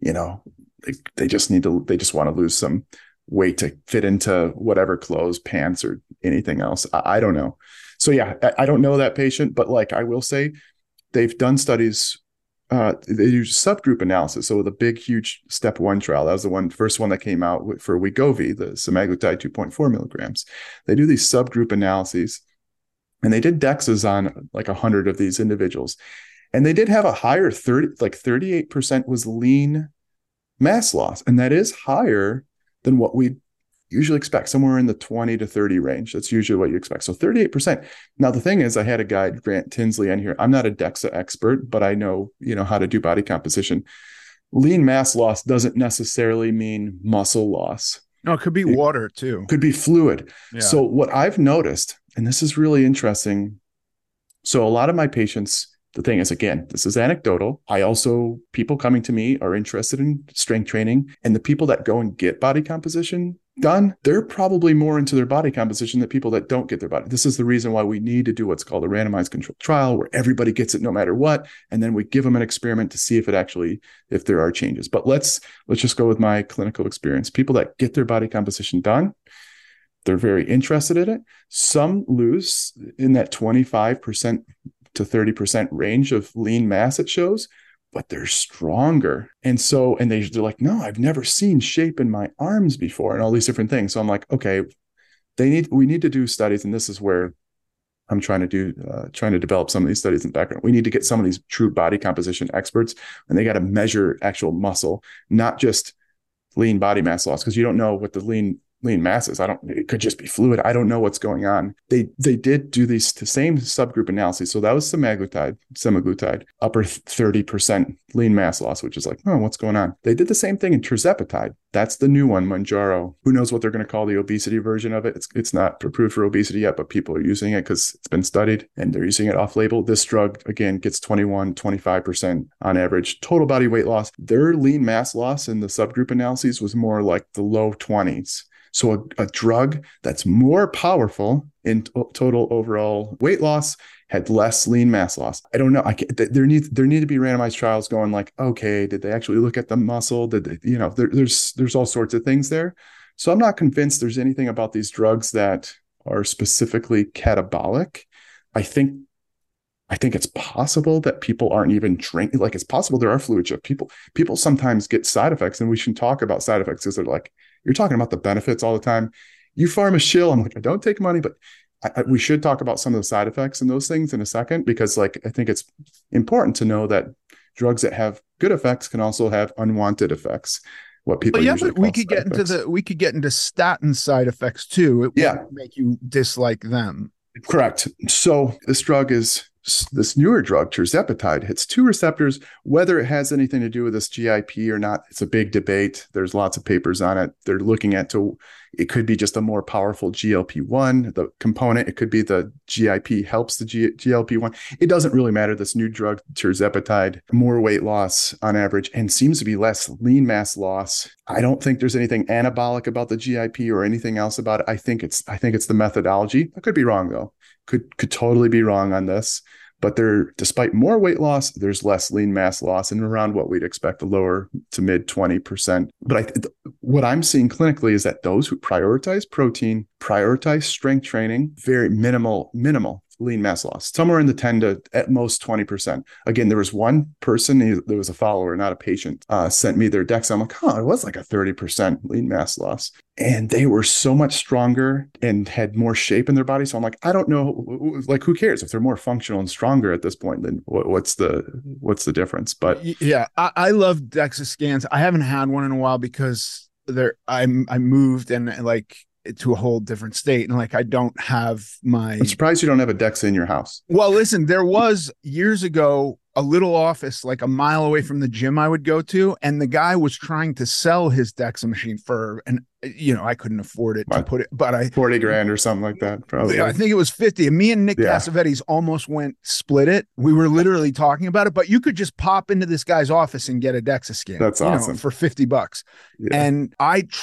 they just want to lose some weight to fit into whatever clothes, pants, or anything else. I don't know. So yeah, I don't know that patient, but like I will say, they've done studies. They use subgroup analysis. So the big, huge step 1 trial, that was the first one that came out for Wegovy, the semaglutide 2.4 milligrams. They do these subgroup analyses, and they did DEXAs on like 100 of these individuals. And they did have a higher 38% was lean mass loss. And that is higher than what we usually expect, somewhere in the 20 to 30 range. That's usually what you expect. So 38%. Now, the thing is, I had a guy, Grant Tinsley, in here. I'm not a DEXA expert, but I know, how to do body composition. Lean mass loss doesn't necessarily mean muscle loss. No, it could be water too. Could be fluid. Yeah. So what I've noticed, and this is really interesting. So a lot of my patients, the thing is, again, this is anecdotal. People coming to me are interested in strength training, and the people that go and get body composition done, they're probably more into their body composition than people that don't get their body. This is the reason why we need to do what's called a randomized controlled trial, where everybody gets it no matter what. And then we give them an experiment to see if there are changes. But let's just go with my clinical experience. People that get their body composition done, they're very interested in it. Some lose in that 25% to 30% range of lean mass it shows, but they're stronger. And so, and they're like, no, I've never seen shape in my arms before, and all these different things. So I'm like, okay, we need to do studies. And this is where I'm trying to develop some of these studies in the background. We need to get some of these true body composition experts, and they got to measure actual muscle, not just lean body mass loss, because you don't know what the lean mass is. It could just be fluid. I don't know what's going on. They did do the same subgroup analysis. So that was semaglutide, upper 30% lean mass loss, which is like, oh, what's going on? They did the same thing in tirzepatide. That's the new one, Mounjaro. Who knows what they're going to call the obesity version of it? It's not approved for obesity yet, but people are using it because it's been studied and they're using it off label. This drug, again, gets 25% on average total body weight loss. Their lean mass loss in the subgroup analyses was more like the low 20s. So a drug that's more powerful in total overall weight loss had less lean mass loss. I don't know. There need to be randomized trials going like, okay, did they actually look at the muscle? Did they, there's all sorts of things there. So I'm not convinced there's anything about these drugs that are specifically catabolic. I think it's possible that people aren't even drinking. Like, it's possible there are fluid shift. People sometimes get side effects, and we should talk about side effects because they're like, you're talking about the benefits all the time. You pharma shill. I'm like, I don't take money, but we should talk about some of the side effects and those things in a second, because like, I think it's important to know that drugs that have good effects can also have unwanted effects. What people usually we could get into statin side effects too. It would make you dislike them. Correct. So this newer drug, tirzepatide, hits two receptors. Whether it has anything to do with this GIP or not, it's a big debate. There's lots of papers on it. They're looking at it could be just a more powerful GLP-1, the component. It could be the GIP helps the GLP-1. It doesn't really matter. This new drug, tirzepatide, more weight loss on average, and seems to be less lean mass loss. I don't think there's anything anabolic about the GIP or anything else about it. I think it's the methodology. I could be wrong though. Could totally be wrong on this, but despite more weight loss, there's less lean mass loss and around what we'd expect, the lower to mid 20%. But what I'm seeing clinically is that those who prioritize protein, prioritize strength training, very minimal lean mass loss, somewhere in the 10 to at most 20%. Again, there was one person, there was a follower, not a patient, sent me their DEXA. I'm like, it was like a 30% lean mass loss. And they were so much stronger and had more shape in their body. So I'm like, I don't know, like, who cares if they're more functional and stronger at this point? Then what's the difference? But yeah, I love DEXA scans. I haven't had one in a while because I moved and like to a whole different state, and like I don't have I'm surprised you don't have a DEXA in your house. Well, listen, there was years ago a little office like a mile away from the gym I would go to, and the guy was trying to sell his DEXA machine for, and I couldn't afford it to put it, but $40,000 or something like that. Probably. I think it was 50. And me and Nick Cassavetes almost split it. We were literally talking about it, but you could just pop into this guy's office and get a DEXA scan. That's awesome. For $50. Yeah. And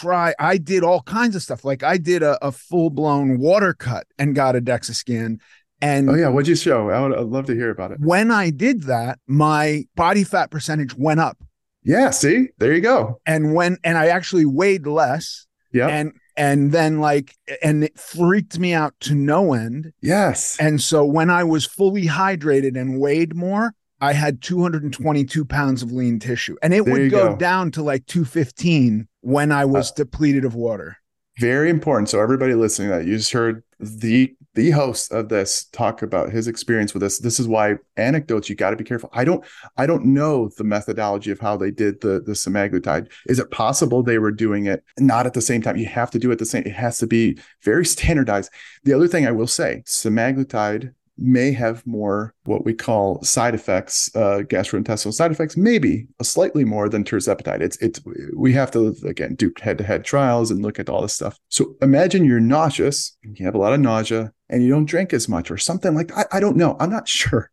I did all kinds of stuff. Like I did a full blown water cut and got a DEXA scan. And what'd you show? I'd love to hear about it. When I did that, my body fat percentage went up. Yeah, see, there you go. And I actually weighed less. Yeah. And then and it freaked me out to no end. Yes. And so when I was fully hydrated and weighed more, I had 222 pounds of lean tissue, and it would go down to like 215 when I was depleted of water. Very important. So everybody listening, that you just heard the host of this talk about his experience with this. This is why anecdotes, you got to be careful. I don't know the methodology of how they did the semaglutide. Is it possible they were doing it not at the same time? You have to do it the same. It has to be very standardized. The other thing I will say, semaglutide may have more what we call side effects, gastrointestinal side effects, maybe a slightly more than tirzepatide. We have to, again, do head-to-head trials and look at all this stuff. So imagine you're nauseous, you have a lot of nausea, and you don't drink as much or something like that. I don't know. I'm not sure.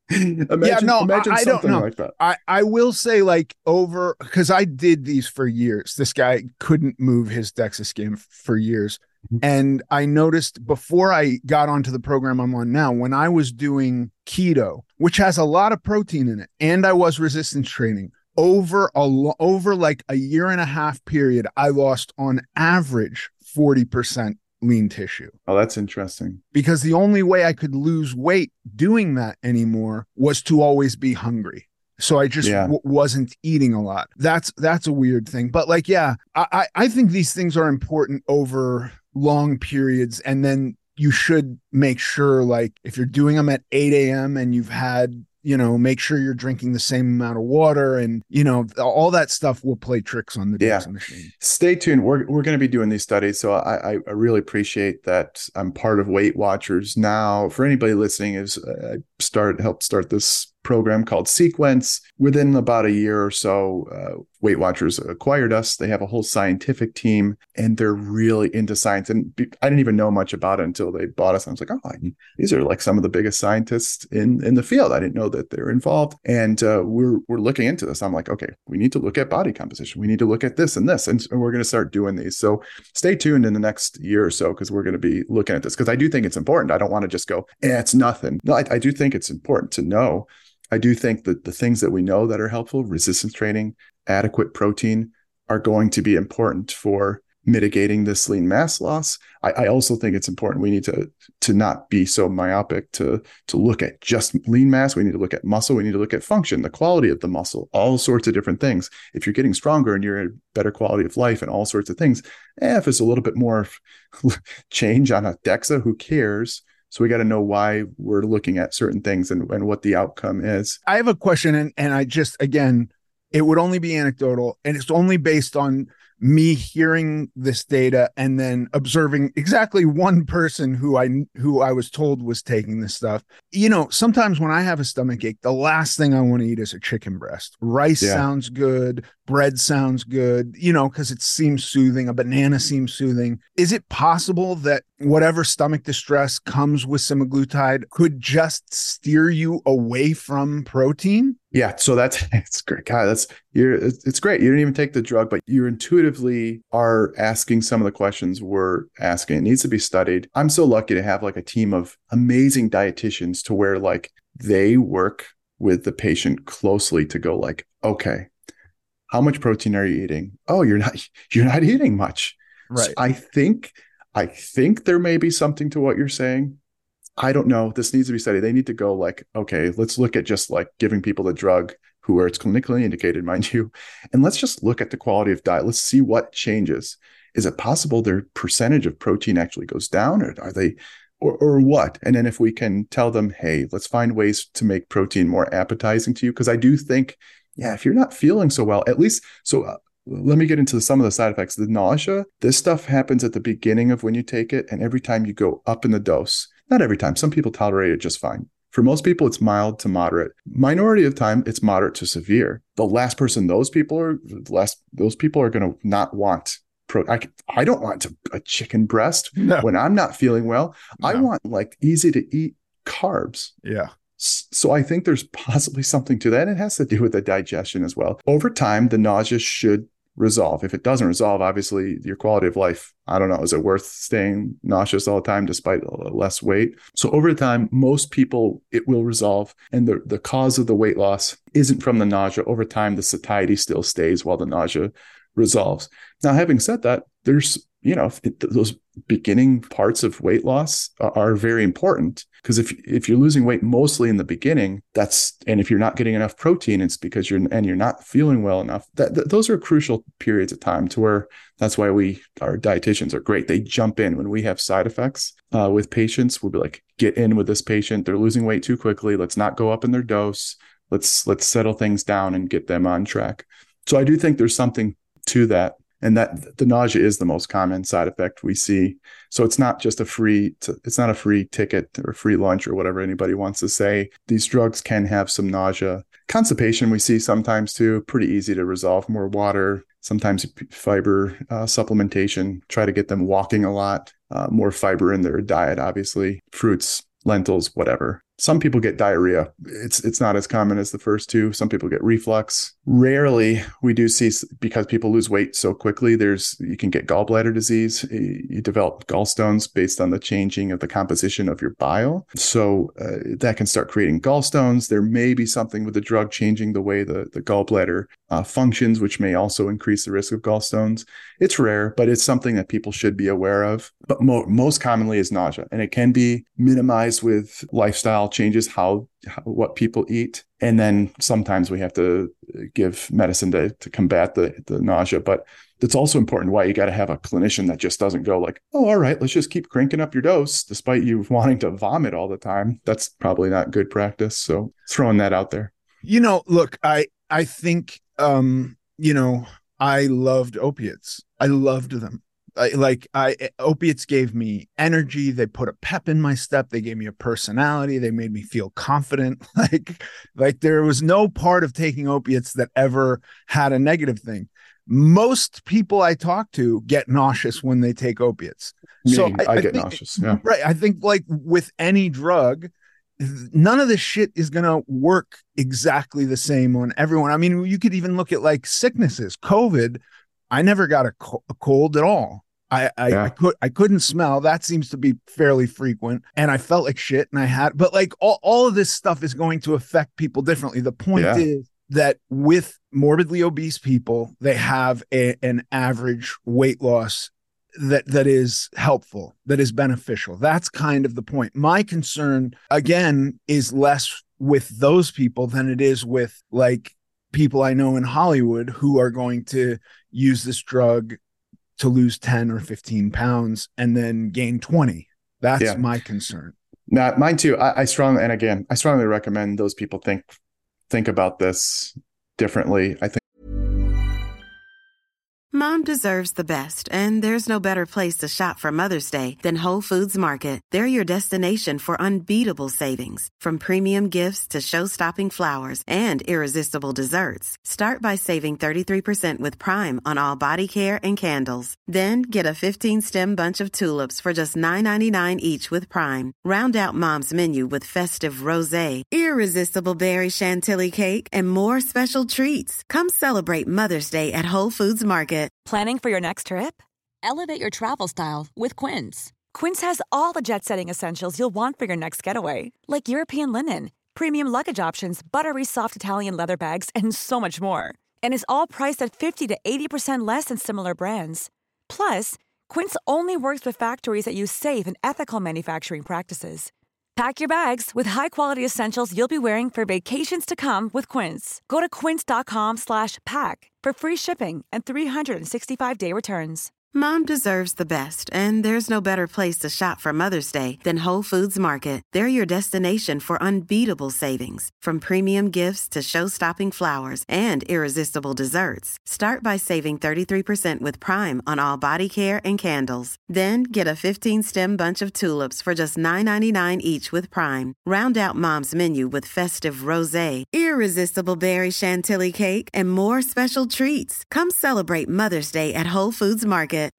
Imagine I don't know. Like that. I will say because I did these for years. This guy couldn't move his DEXA scan for years. And I noticed before I got onto the program I'm on now, when I was doing keto, which has a lot of protein in it, and I was resistance training, over like a year and a half period, I lost on average 40% lean tissue. Oh, that's interesting. Because the only way I could lose weight doing that anymore was to always be hungry. So I just wasn't eating a lot. That's a weird thing. But like, yeah, I think these things are important over long periods. And then you should make sure, like, if you're doing them at 8 a.m. and you've had, make sure you're drinking the same amount of water, and, all that stuff will play tricks on the DEXA machine. Stay tuned. We're going to be doing these studies. So I really appreciate that I'm part of Weight Watchers now. For anybody listening, I helped start this program called Sequence. Within about a year or so, Weight Watchers acquired us. They have a whole scientific team, and they're really into science. And I didn't even know much about it until they bought us. And I was like, oh, these are like some of the biggest scientists in the field. I didn't know that they're involved. And we're looking into this. I'm like, okay, we need to look at body composition. We need to look at this and this. And we're going to start doing these. So stay tuned in the next year or so, because we're going to be looking at this, because I do think it's important. I don't want to just go, it's nothing. No, I do think it's important to know. I do think that the things that we know that are helpful, resistance training, adequate protein, are going to be important for mitigating this lean mass loss. I also think it's important. We need to not be so myopic to look at just lean mass. We need to look at muscle. We need to look at function, the quality of the muscle, all sorts of different things. If you're getting stronger and you're in better quality of life and all sorts of things, if it's a little bit more change on a DEXA, who cares? So we got to know why we're looking at certain things and what the outcome is. I have a question, and I just, again, it would only be anecdotal, and it's only based on me hearing this data and then observing exactly one person who I was told was taking this stuff. Sometimes when I have a stomach ache, the last thing I want to eat is a chicken breast. Rice sounds good. Bread sounds good, because it seems soothing. A banana seems soothing. Is it possible that whatever stomach distress comes with semaglutide could just steer you away from protein? Yeah, so it's great. God, it's great. You didn't even take the drug, but you intuitively are asking some of the questions we're asking. It needs to be studied. I'm so lucky to have like a team of amazing dietitians to where like they work with the patient closely to go like, okay, how much protein are you eating? Oh, you're not eating much. Right. So I think there may be something to what you're saying. I don't know. This needs to be studied. They need to go like, okay, let's look at just like giving people the drug where it's clinically indicated, mind you, and let's just look at the quality of diet. Let's see what changes. Is it possible their percentage of protein actually goes down, or are they, or what? And then if we can tell them, hey, let's find ways to make protein more appetizing to you. Because I do think, if you're not feeling so well, at least, let me get into some of the side effects. The nausea, this stuff happens at the beginning of when you take it, and every time you go up in the dose. Not every time. Some people tolerate it just fine. For most people, it's mild to moderate. Minority of the time, it's moderate to severe. The last person those people are going to not want. I don't want a chicken breast when I'm not feeling well. No. I want like easy to eat carbs. Yeah. So I think there's possibly something to that. It has to do with the digestion as well. Over time, the nausea should resolve. If it doesn't resolve, obviously your quality of life, I don't know, is it worth staying nauseous all the time despite less weight? So over time, most people, it will resolve. And the cause of the weight loss isn't from the nausea. Over time, the satiety still stays while the nausea resolves. Now, having said that, there's, those beginning parts of weight loss are very important, because if you're losing weight mostly in the beginning, and if you're not getting enough protein, it's because you're not feeling well enough. Those are crucial periods of time to where that's why our dietitians are great. They jump in when we have side effects with patients. We'll be like, get in with this patient. They're losing weight too quickly. Let's not go up in their dose. Let's settle things down and get them on track. So I do think there's something to that. And that the nausea is the most common side effect we see. So it's not just it's not a free ticket or free lunch or whatever anybody wants to say. These drugs can have some nausea. Constipation we see sometimes too, pretty easy to resolve. More water, sometimes fiber supplementation, try to get them walking a lot, more fiber in their diet, obviously, fruits, lentils, whatever. Some people get diarrhea. It's not as common as the first two. Some people get reflux. Rarely we do see, because people lose weight so quickly, you can get gallbladder disease. You develop gallstones based on the changing of the composition of your bile. So that can start creating gallstones. There may be something with the drug changing the way the gallbladder functions, which may also increase the risk of gallstones. It's rare, but it's something that people should be aware of. But most commonly is nausea, and it can be minimized with lifestyle changes, how what people eat. And then sometimes we have to give medicine to combat the nausea. But it's also important why you got to have a clinician that just doesn't go like, oh, all right, let's just keep cranking up your dose despite you wanting to vomit all the time. That's probably not good practice. So throwing that out there. Look, I think, I loved opiates. I loved them. Opiates gave me energy. They put a pep in my step. They gave me a personality. They made me feel confident. Like there was no part of taking opiates that ever had a negative thing. Most people I talk to get nauseous when they take opiates. I get nauseous. Yeah. Right. I think like with any drug, none of this shit is going to work exactly the same on everyone. I mean, you could even look at like sicknesses, COVID. I never got a cold at all. I couldn't smell. That seems to be fairly frequent. And I felt like shit but like all of this stuff is going to affect people differently. The point is that with morbidly obese people, they have an average weight loss that is helpful, that is beneficial. That's kind of the point. My concern, again, is less with those people than it is with like people I know in Hollywood who are going to use this drug to lose 10 or 15 pounds and then gain 20. That's my concern. Mine too. I strongly recommend those people think about this differently. I think Mom deserves the best, and there's no better place to shop for Mother's Day than Whole Foods Market. They're your destination for unbeatable savings, from premium gifts to show-stopping flowers and irresistible desserts. Start by saving 33% with Prime on all body care and candles. Then get a 15-stem bunch of tulips for just $9.99 each with Prime. Round out Mom's menu with festive rosé, irresistible berry chantilly cake, and more special treats. Come celebrate Mother's Day at Whole Foods Market. Planning for your next trip? Elevate your travel style with Quince. Quince has all the jet-setting essentials you'll want for your next getaway, like European linen, premium luggage options, buttery soft Italian leather bags, and so much more. And is all priced at 50 to 80% less than similar brands. Plus, Quince only works with factories that use safe and ethical manufacturing practices. Pack your bags with high-quality essentials you'll be wearing for vacations to come with Quince. Go to quince.com/pack for free shipping and 365-day returns. Mom deserves the best, and there's no better place to shop for Mother's Day than Whole Foods Market. They're your destination for unbeatable savings, from premium gifts to show-stopping flowers and irresistible desserts. Start by saving 33% with Prime on all body care and candles. Then get a 15-stem bunch of tulips for just $9.99 each with Prime. Round out Mom's menu with festive rosé, irresistible berry chantilly cake, and more special treats. Come celebrate Mother's Day at Whole Foods Market.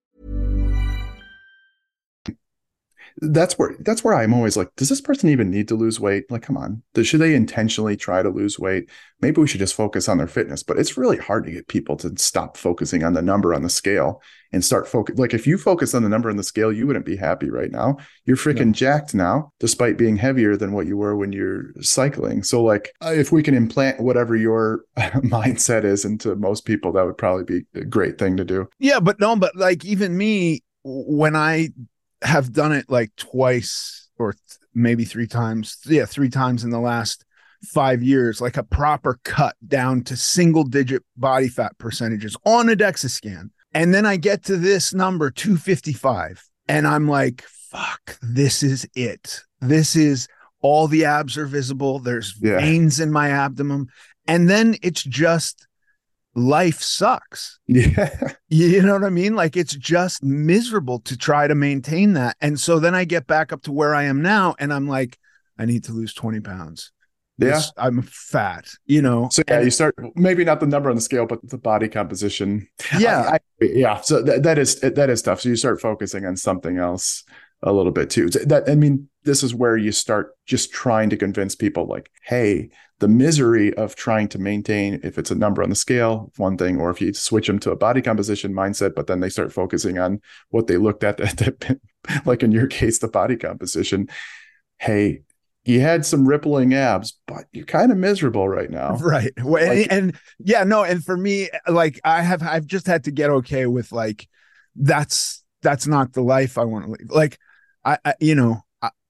that's where I'm always like, does this person even need to lose weight? Like, come on, should they intentionally try to lose weight? Maybe we should just focus on their fitness. But it's really hard to get people to stop focusing on the number on the scale and start focus. Like, if you focus on the number on the scale, you wouldn't be happy right now. You're freaking jacked now, despite being heavier than what you were when you're cycling. So like, if we can implant whatever your mindset is into most people, that would probably be a great thing to do. Yeah, but like even me, when I have done it like twice or maybe three times in the last 5 years, like a proper cut down to single digit body fat percentages on a DEXA scan. And then I get to this number 255 and I'm like, fuck, this is it. This is all the abs are visible. There's veins in my abdomen. And then it's just life sucks. Yeah. You know what I mean? Like, it's just miserable to try to maintain that. And so then I get back up to where I am now and I'm like, I need to lose 20 pounds. I'm fat, you know? So you start, maybe not the number on the scale, but the body composition. Yeah. So that is tough. So you start focusing on something else a little bit too. This is where you start just trying to convince people like, hey, the misery of trying to maintain, if it's a number on the scale, one thing, or if you switch them to a body composition mindset, but then they start focusing on what they looked at, like in your case, the body composition. Hey, you had some rippling abs, but you're kind of miserable right now. Right. And for me, like I've just had to get okay with like, that's not the life I want to live. Like,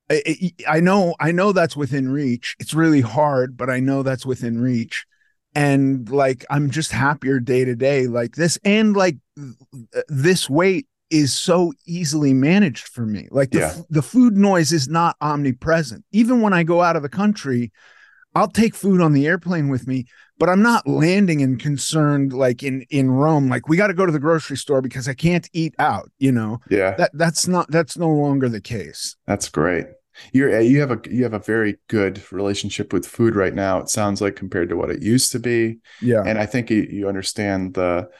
I know that's within reach. It's really hard, but I know that's within reach. And like, I'm just happier day to day like this. And like this weight is so easily managed for me. Like the food noise is not omnipresent. Even when I go out of the country, I'll take food on the airplane with me, but I'm not landing and concerned like in Rome, like we got to go to the grocery store because I can't eat out, you know? Yeah. That's no longer the case. That's great. You have a very good relationship with food right now. It sounds like compared to what it used to be. Yeah. And I think you understand the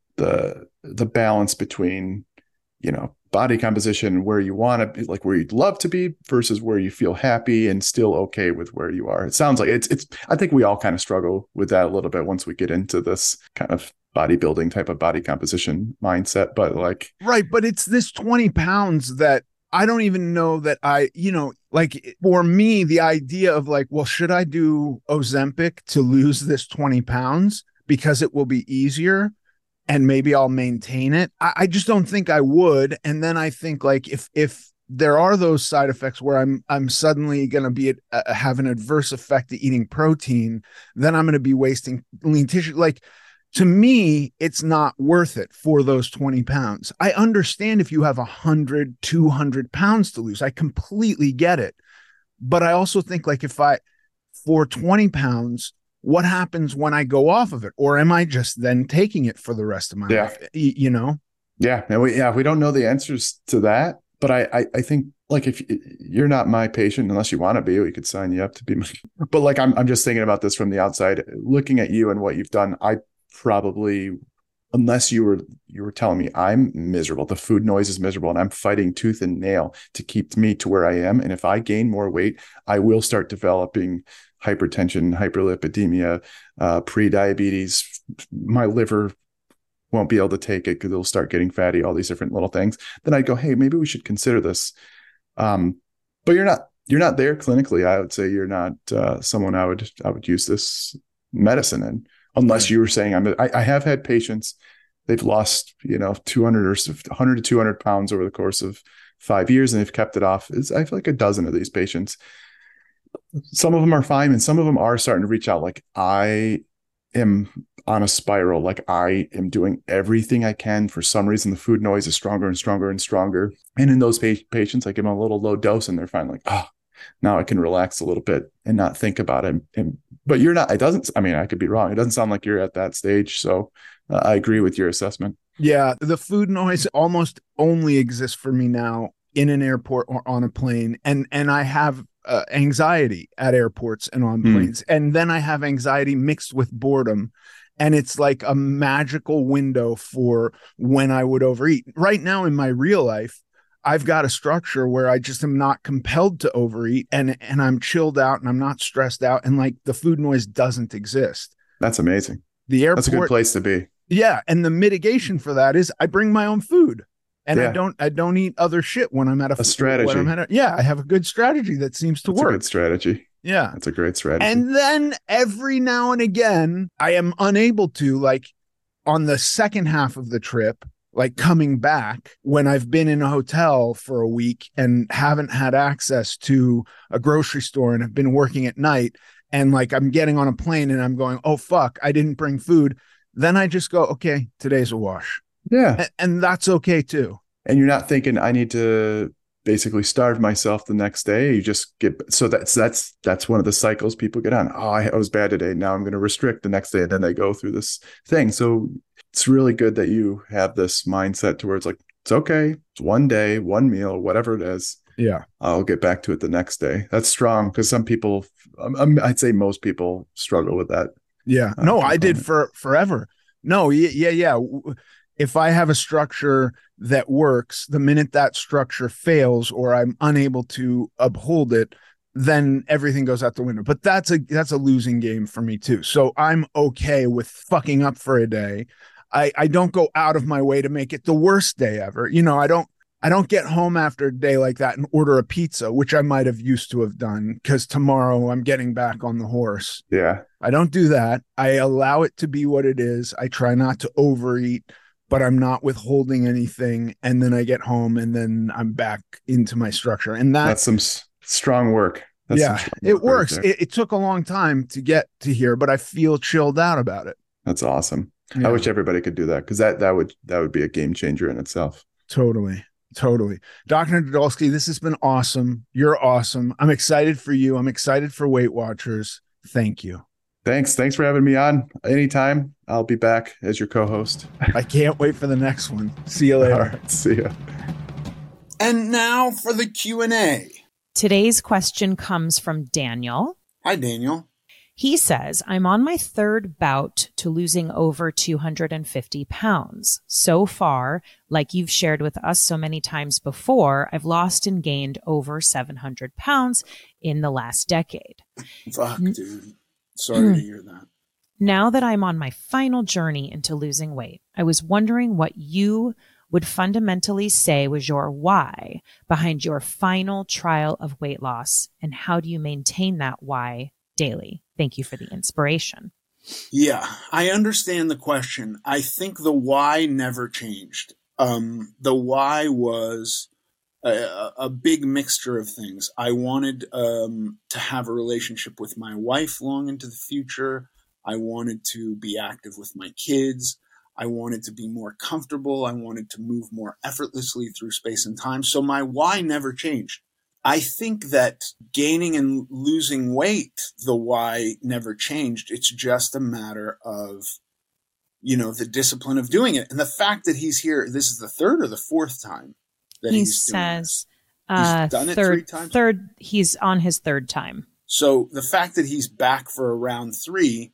balance between, you know, body composition, where you want to be, like where you'd love to be versus where you feel happy and still okay with where you are. It sounds like it's I think we all kind of struggle with that a little bit once we get into this kind of bodybuilding type of body composition mindset. But like, right. But it's this 20 pounds that I don't even know that you know, like for me, the idea of like, well, should I do Ozempic to lose this 20 pounds because it will be easier and maybe I'll maintain it? I just don't think I would. And then I think like if there are those side effects where I'm suddenly going to be have an adverse effect to eating protein, then I'm going to be wasting lean tissue. Like, to me, it's not worth it for those 20 pounds. I understand if you have 100, 200 pounds to lose. I completely get it. But I also think like for 20 pounds, what happens when I go off of it? Or am I just then taking it for the rest of my life? You know? Yeah. We don't know the answers to that. But I think like if you're not my patient, unless you want to be, we could sign you up to be my, but like, I'm just thinking about this from the outside, looking at you and what you've done. I probably, unless you were telling me I'm miserable, the food noise is miserable and I'm fighting tooth and nail to keep me to where I am. And if I gain more weight, I will start developing hypertension, hyperlipidemia, pre-diabetes. My liver won't be able to take it because it'll start getting fatty, all these different little things. Then I'd go, hey, maybe we should consider this. But you're not there clinically. I would say you're not someone I would use this medicine in. Unless you were saying, I have had patients, they've lost, 200 or 100 to 200 pounds over the course of 5 years, and they've kept it off. I feel like a dozen of these patients. Some of them are fine, and some of them are starting to reach out. Like, I am on a spiral. Like, I am doing everything I can. For some reason, the food noise is stronger and stronger and stronger. And in those patients, I give them a little low dose, and they're fine. Like, now I can relax a little bit and not think about it. But you're not, I could be wrong. It doesn't sound like you're at that stage. So I agree with your assessment. Yeah. The food noise almost only exists for me now in an airport or on a plane. And I have anxiety at airports and on planes. And then I have anxiety mixed with boredom. And it's like a magical window for when I would overeat. Right now in my real life, I've got a structure where I just am not compelled to overeat and I'm chilled out and I'm not stressed out. And like the food noise doesn't exist. That's amazing. The airport, that's a good place to be. Yeah. And the mitigation for that is I bring my own food and I don't eat other shit when I'm at a strategy. I have a good strategy that seems to work. A good strategy. Yeah. That's a great strategy. And then every now and again, I am unable to, like on the second half of the trip, like coming back when I've been in a hotel for a week and haven't had access to a grocery store and have been working at night. And like, I'm getting on a plane and I'm going, oh, fuck, I didn't bring food. Then I just go, okay, today's a wash. Yeah. And that's okay too. And you're not thinking I need to basically starve myself the next day. You just get, so that's one of the cycles people get on. Oh, I was bad today. Now I'm going to restrict the next day. And then they go through this thing. So it's really good that you have this mindset towards like, it's okay. It's one day, one meal, whatever it is. Yeah. I'll get back to it the next day. That's strong because some people, I'd say most people struggle with that. Yeah. No, I did for forever. No. Yeah. If I have a structure that works, the minute that structure fails or I'm unable to uphold it, then everything goes out the window. But that's a losing game for me too. So I'm okay with fucking up for a day. I don't go out of my way to make it the worst day ever. I don't get home after a day like that and order a pizza, which I might have used to have done because tomorrow I'm getting back on the horse. Yeah. I don't do that. I allow it to be what it is. I try not to overeat, but I'm not withholding anything. And then I get home and then I'm back into my structure. And that's some Strong work. It works. It took a long time to get to here, but I feel chilled out about it. That's awesome. Yeah. I wish everybody could do that, because that would be a game changer in itself. Totally. Dr. Nadolsky, this has been awesome. You're awesome. I'm excited for you. I'm excited for Weight Watchers. Thank you. Thanks for having me on. Anytime, I'll be back as your co-host. I can't wait for the next one. See you later. All right, see ya. And now for the Q&A. Today's question comes from Daniel. Hi, Daniel. He says, I'm on my third bout to losing over 250 pounds. So far, like you've shared with us so many times before, I've lost and gained over 700 pounds in the last decade. Fuck, dude. Sorry to hear that. Now that I'm on my final journey into losing weight, I was wondering what you would fundamentally say was your why behind your final trial of weight loss, and how do you maintain that why daily? Thank you for the inspiration. Yeah, I understand the question. I think the why never changed. The why was a big mixture of things. I wanted to have a relationship with my wife long into the future. I wanted to be active with my kids. I wanted to be more comfortable. I wanted to move more effortlessly through space and time. So my why never changed. I think that gaining and losing weight, the why never changed. It's just a matter of, the discipline of doing it. And the fact that he's here, this is the third or the fourth time that he's doing this. He's done it 3 times? He's on his third time. So the fact that he's back for round 3,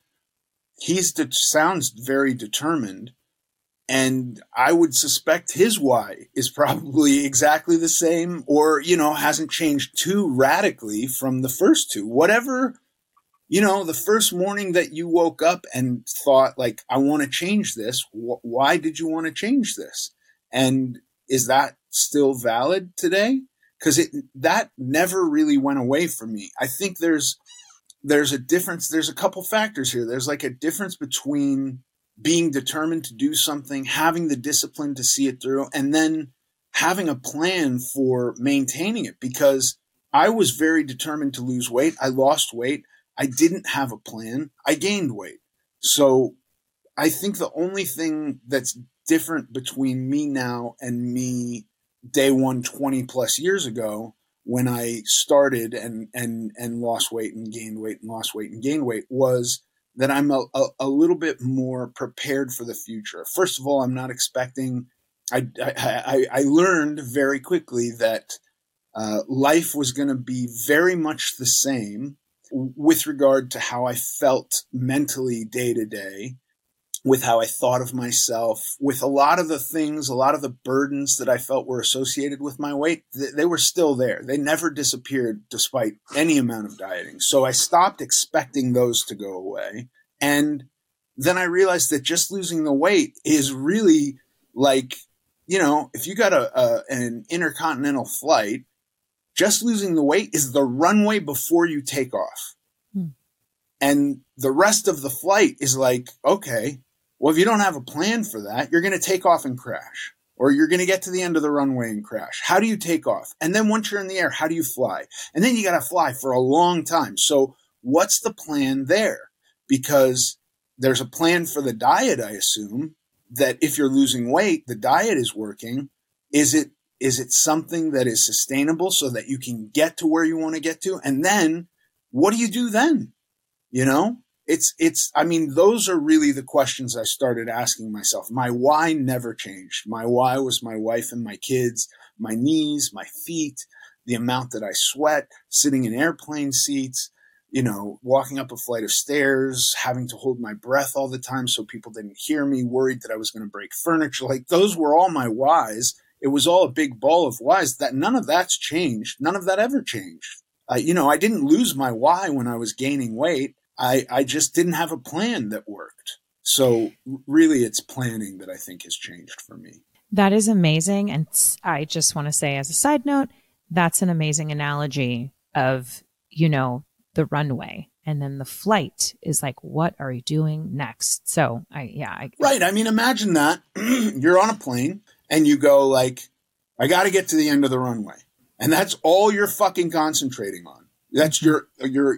sounds very determined. And I would suspect his why is probably exactly the same, or, hasn't changed too radically from the first 2. Whatever, the first morning that you woke up and thought, like, I want to change this. Why did you want to change this? And is that still valid today? Because that never really went away from me. I think there's a difference. There's a couple factors here. There's like a difference between being determined to do something, having the discipline to see it through, and then having a plan for maintaining it. Because I was very determined to lose weight. I lost weight. I didn't have a plan. I gained weight. So I think the only thing that's different between me now and me day one 20 plus years ago, when I started and lost weight and gained weight and lost weight and gained weight, was that I'm a little bit more prepared for the future. First of all, I'm not expecting, I learned very quickly that life was going to be very much the same with regard to how I felt mentally day to day, with how I thought of myself, with a lot of the things, a lot of the burdens that I felt were associated with my weight. They were still there. They never disappeared despite any amount of dieting. So I stopped expecting those to go away. And then I realized that just losing the weight is really like, if you got an intercontinental flight, just losing the weight is the runway before you take off. And the rest of the flight is like, okay, well, if you don't have a plan for that, you're going to take off and crash, or you're going to get to the end of the runway and crash. How do you take off? And then once you're in the air, how do you fly? And then you got to fly for a long time. So what's the plan there? Because there's a plan for the diet, I assume, that if you're losing weight, the diet is working. Is it something that is sustainable so that you can get to where you want to get to? And then what do you do then? Those are really the questions I started asking myself. My why never changed. My why was my wife and my kids, my knees, my feet, the amount that I sweat, sitting in airplane seats, walking up a flight of stairs, having to hold my breath all the time so people didn't hear me, worried that I was going to break furniture. Like, those were all my whys. It was all a big ball of whys. That none of that's changed. None of that ever changed. I didn't lose my why when I was gaining weight. I just didn't have a plan that worked. So really, it's planning that I think has changed for me. That is amazing. And I just want to say, as a side note, that's an amazing analogy of, the runway. And then the flight is like, what are you doing next? So right. I mean, imagine that you're on a plane and you go like, I got to get to the end of the runway. And that's all you're fucking concentrating on. That's your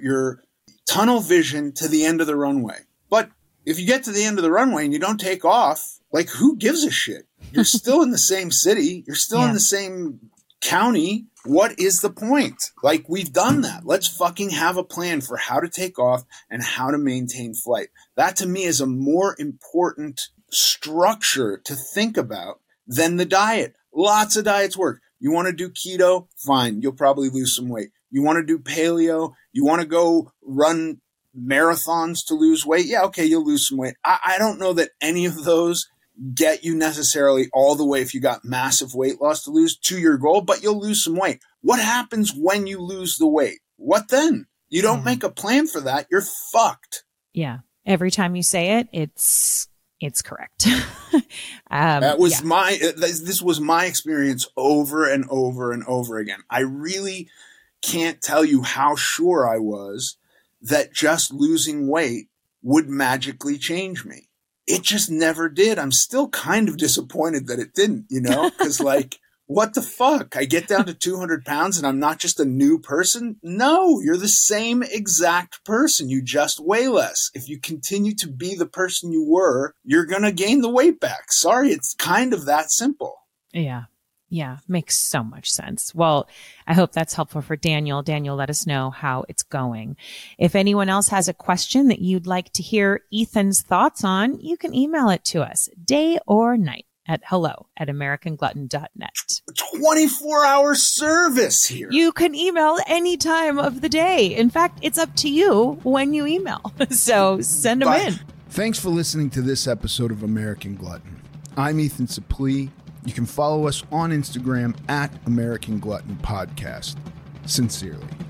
tunnel vision to the end of the runway. But if you get to the end of the runway and you don't take off, like, who gives a shit? You're still in the same city. You're still in the same county. What is the point? Like, we've done that. Let's fucking have a plan for how to take off and how to maintain flight. That to me is a more important structure to think about than the diet. Lots of diets work. You want to do keto? Fine. You'll probably lose some weight. You want to do paleo? You want to go run marathons to lose weight? Yeah, okay, you'll lose some weight. I don't know that any of those get you necessarily all the way, if you got massive weight loss to lose, to your goal, but you'll lose some weight. What happens when you lose the weight? What then? You don't make a plan for that. You're fucked. Yeah. Every time you say it, it's correct. That was this was my experience over and over and over again. I really can't tell you how sure I was that just losing weight would magically change me. It just never did. I'm still kind of disappointed that it didn't, because like, what the fuck? I get down to 200 pounds and I'm not just a new person. No, you're the same exact person. You just weigh less. If you continue to be the person you were, you're going to gain the weight back. Sorry. It's kind of that simple. Yeah. Yeah. Makes so much sense. Well, I hope that's helpful for Daniel. Daniel, let us know how it's going. If anyone else has a question that you'd like to hear Ethan's thoughts on, you can email it to us day or night at hello@americanglutton.net. 24-hour service here. You can email any time of the day. In fact, it's up to you when you email. So send them in. Thanks for listening to this episode of American Glutton. I'm Ethan Suplee. You can follow us on Instagram @American Glutton Podcast. Sincerely.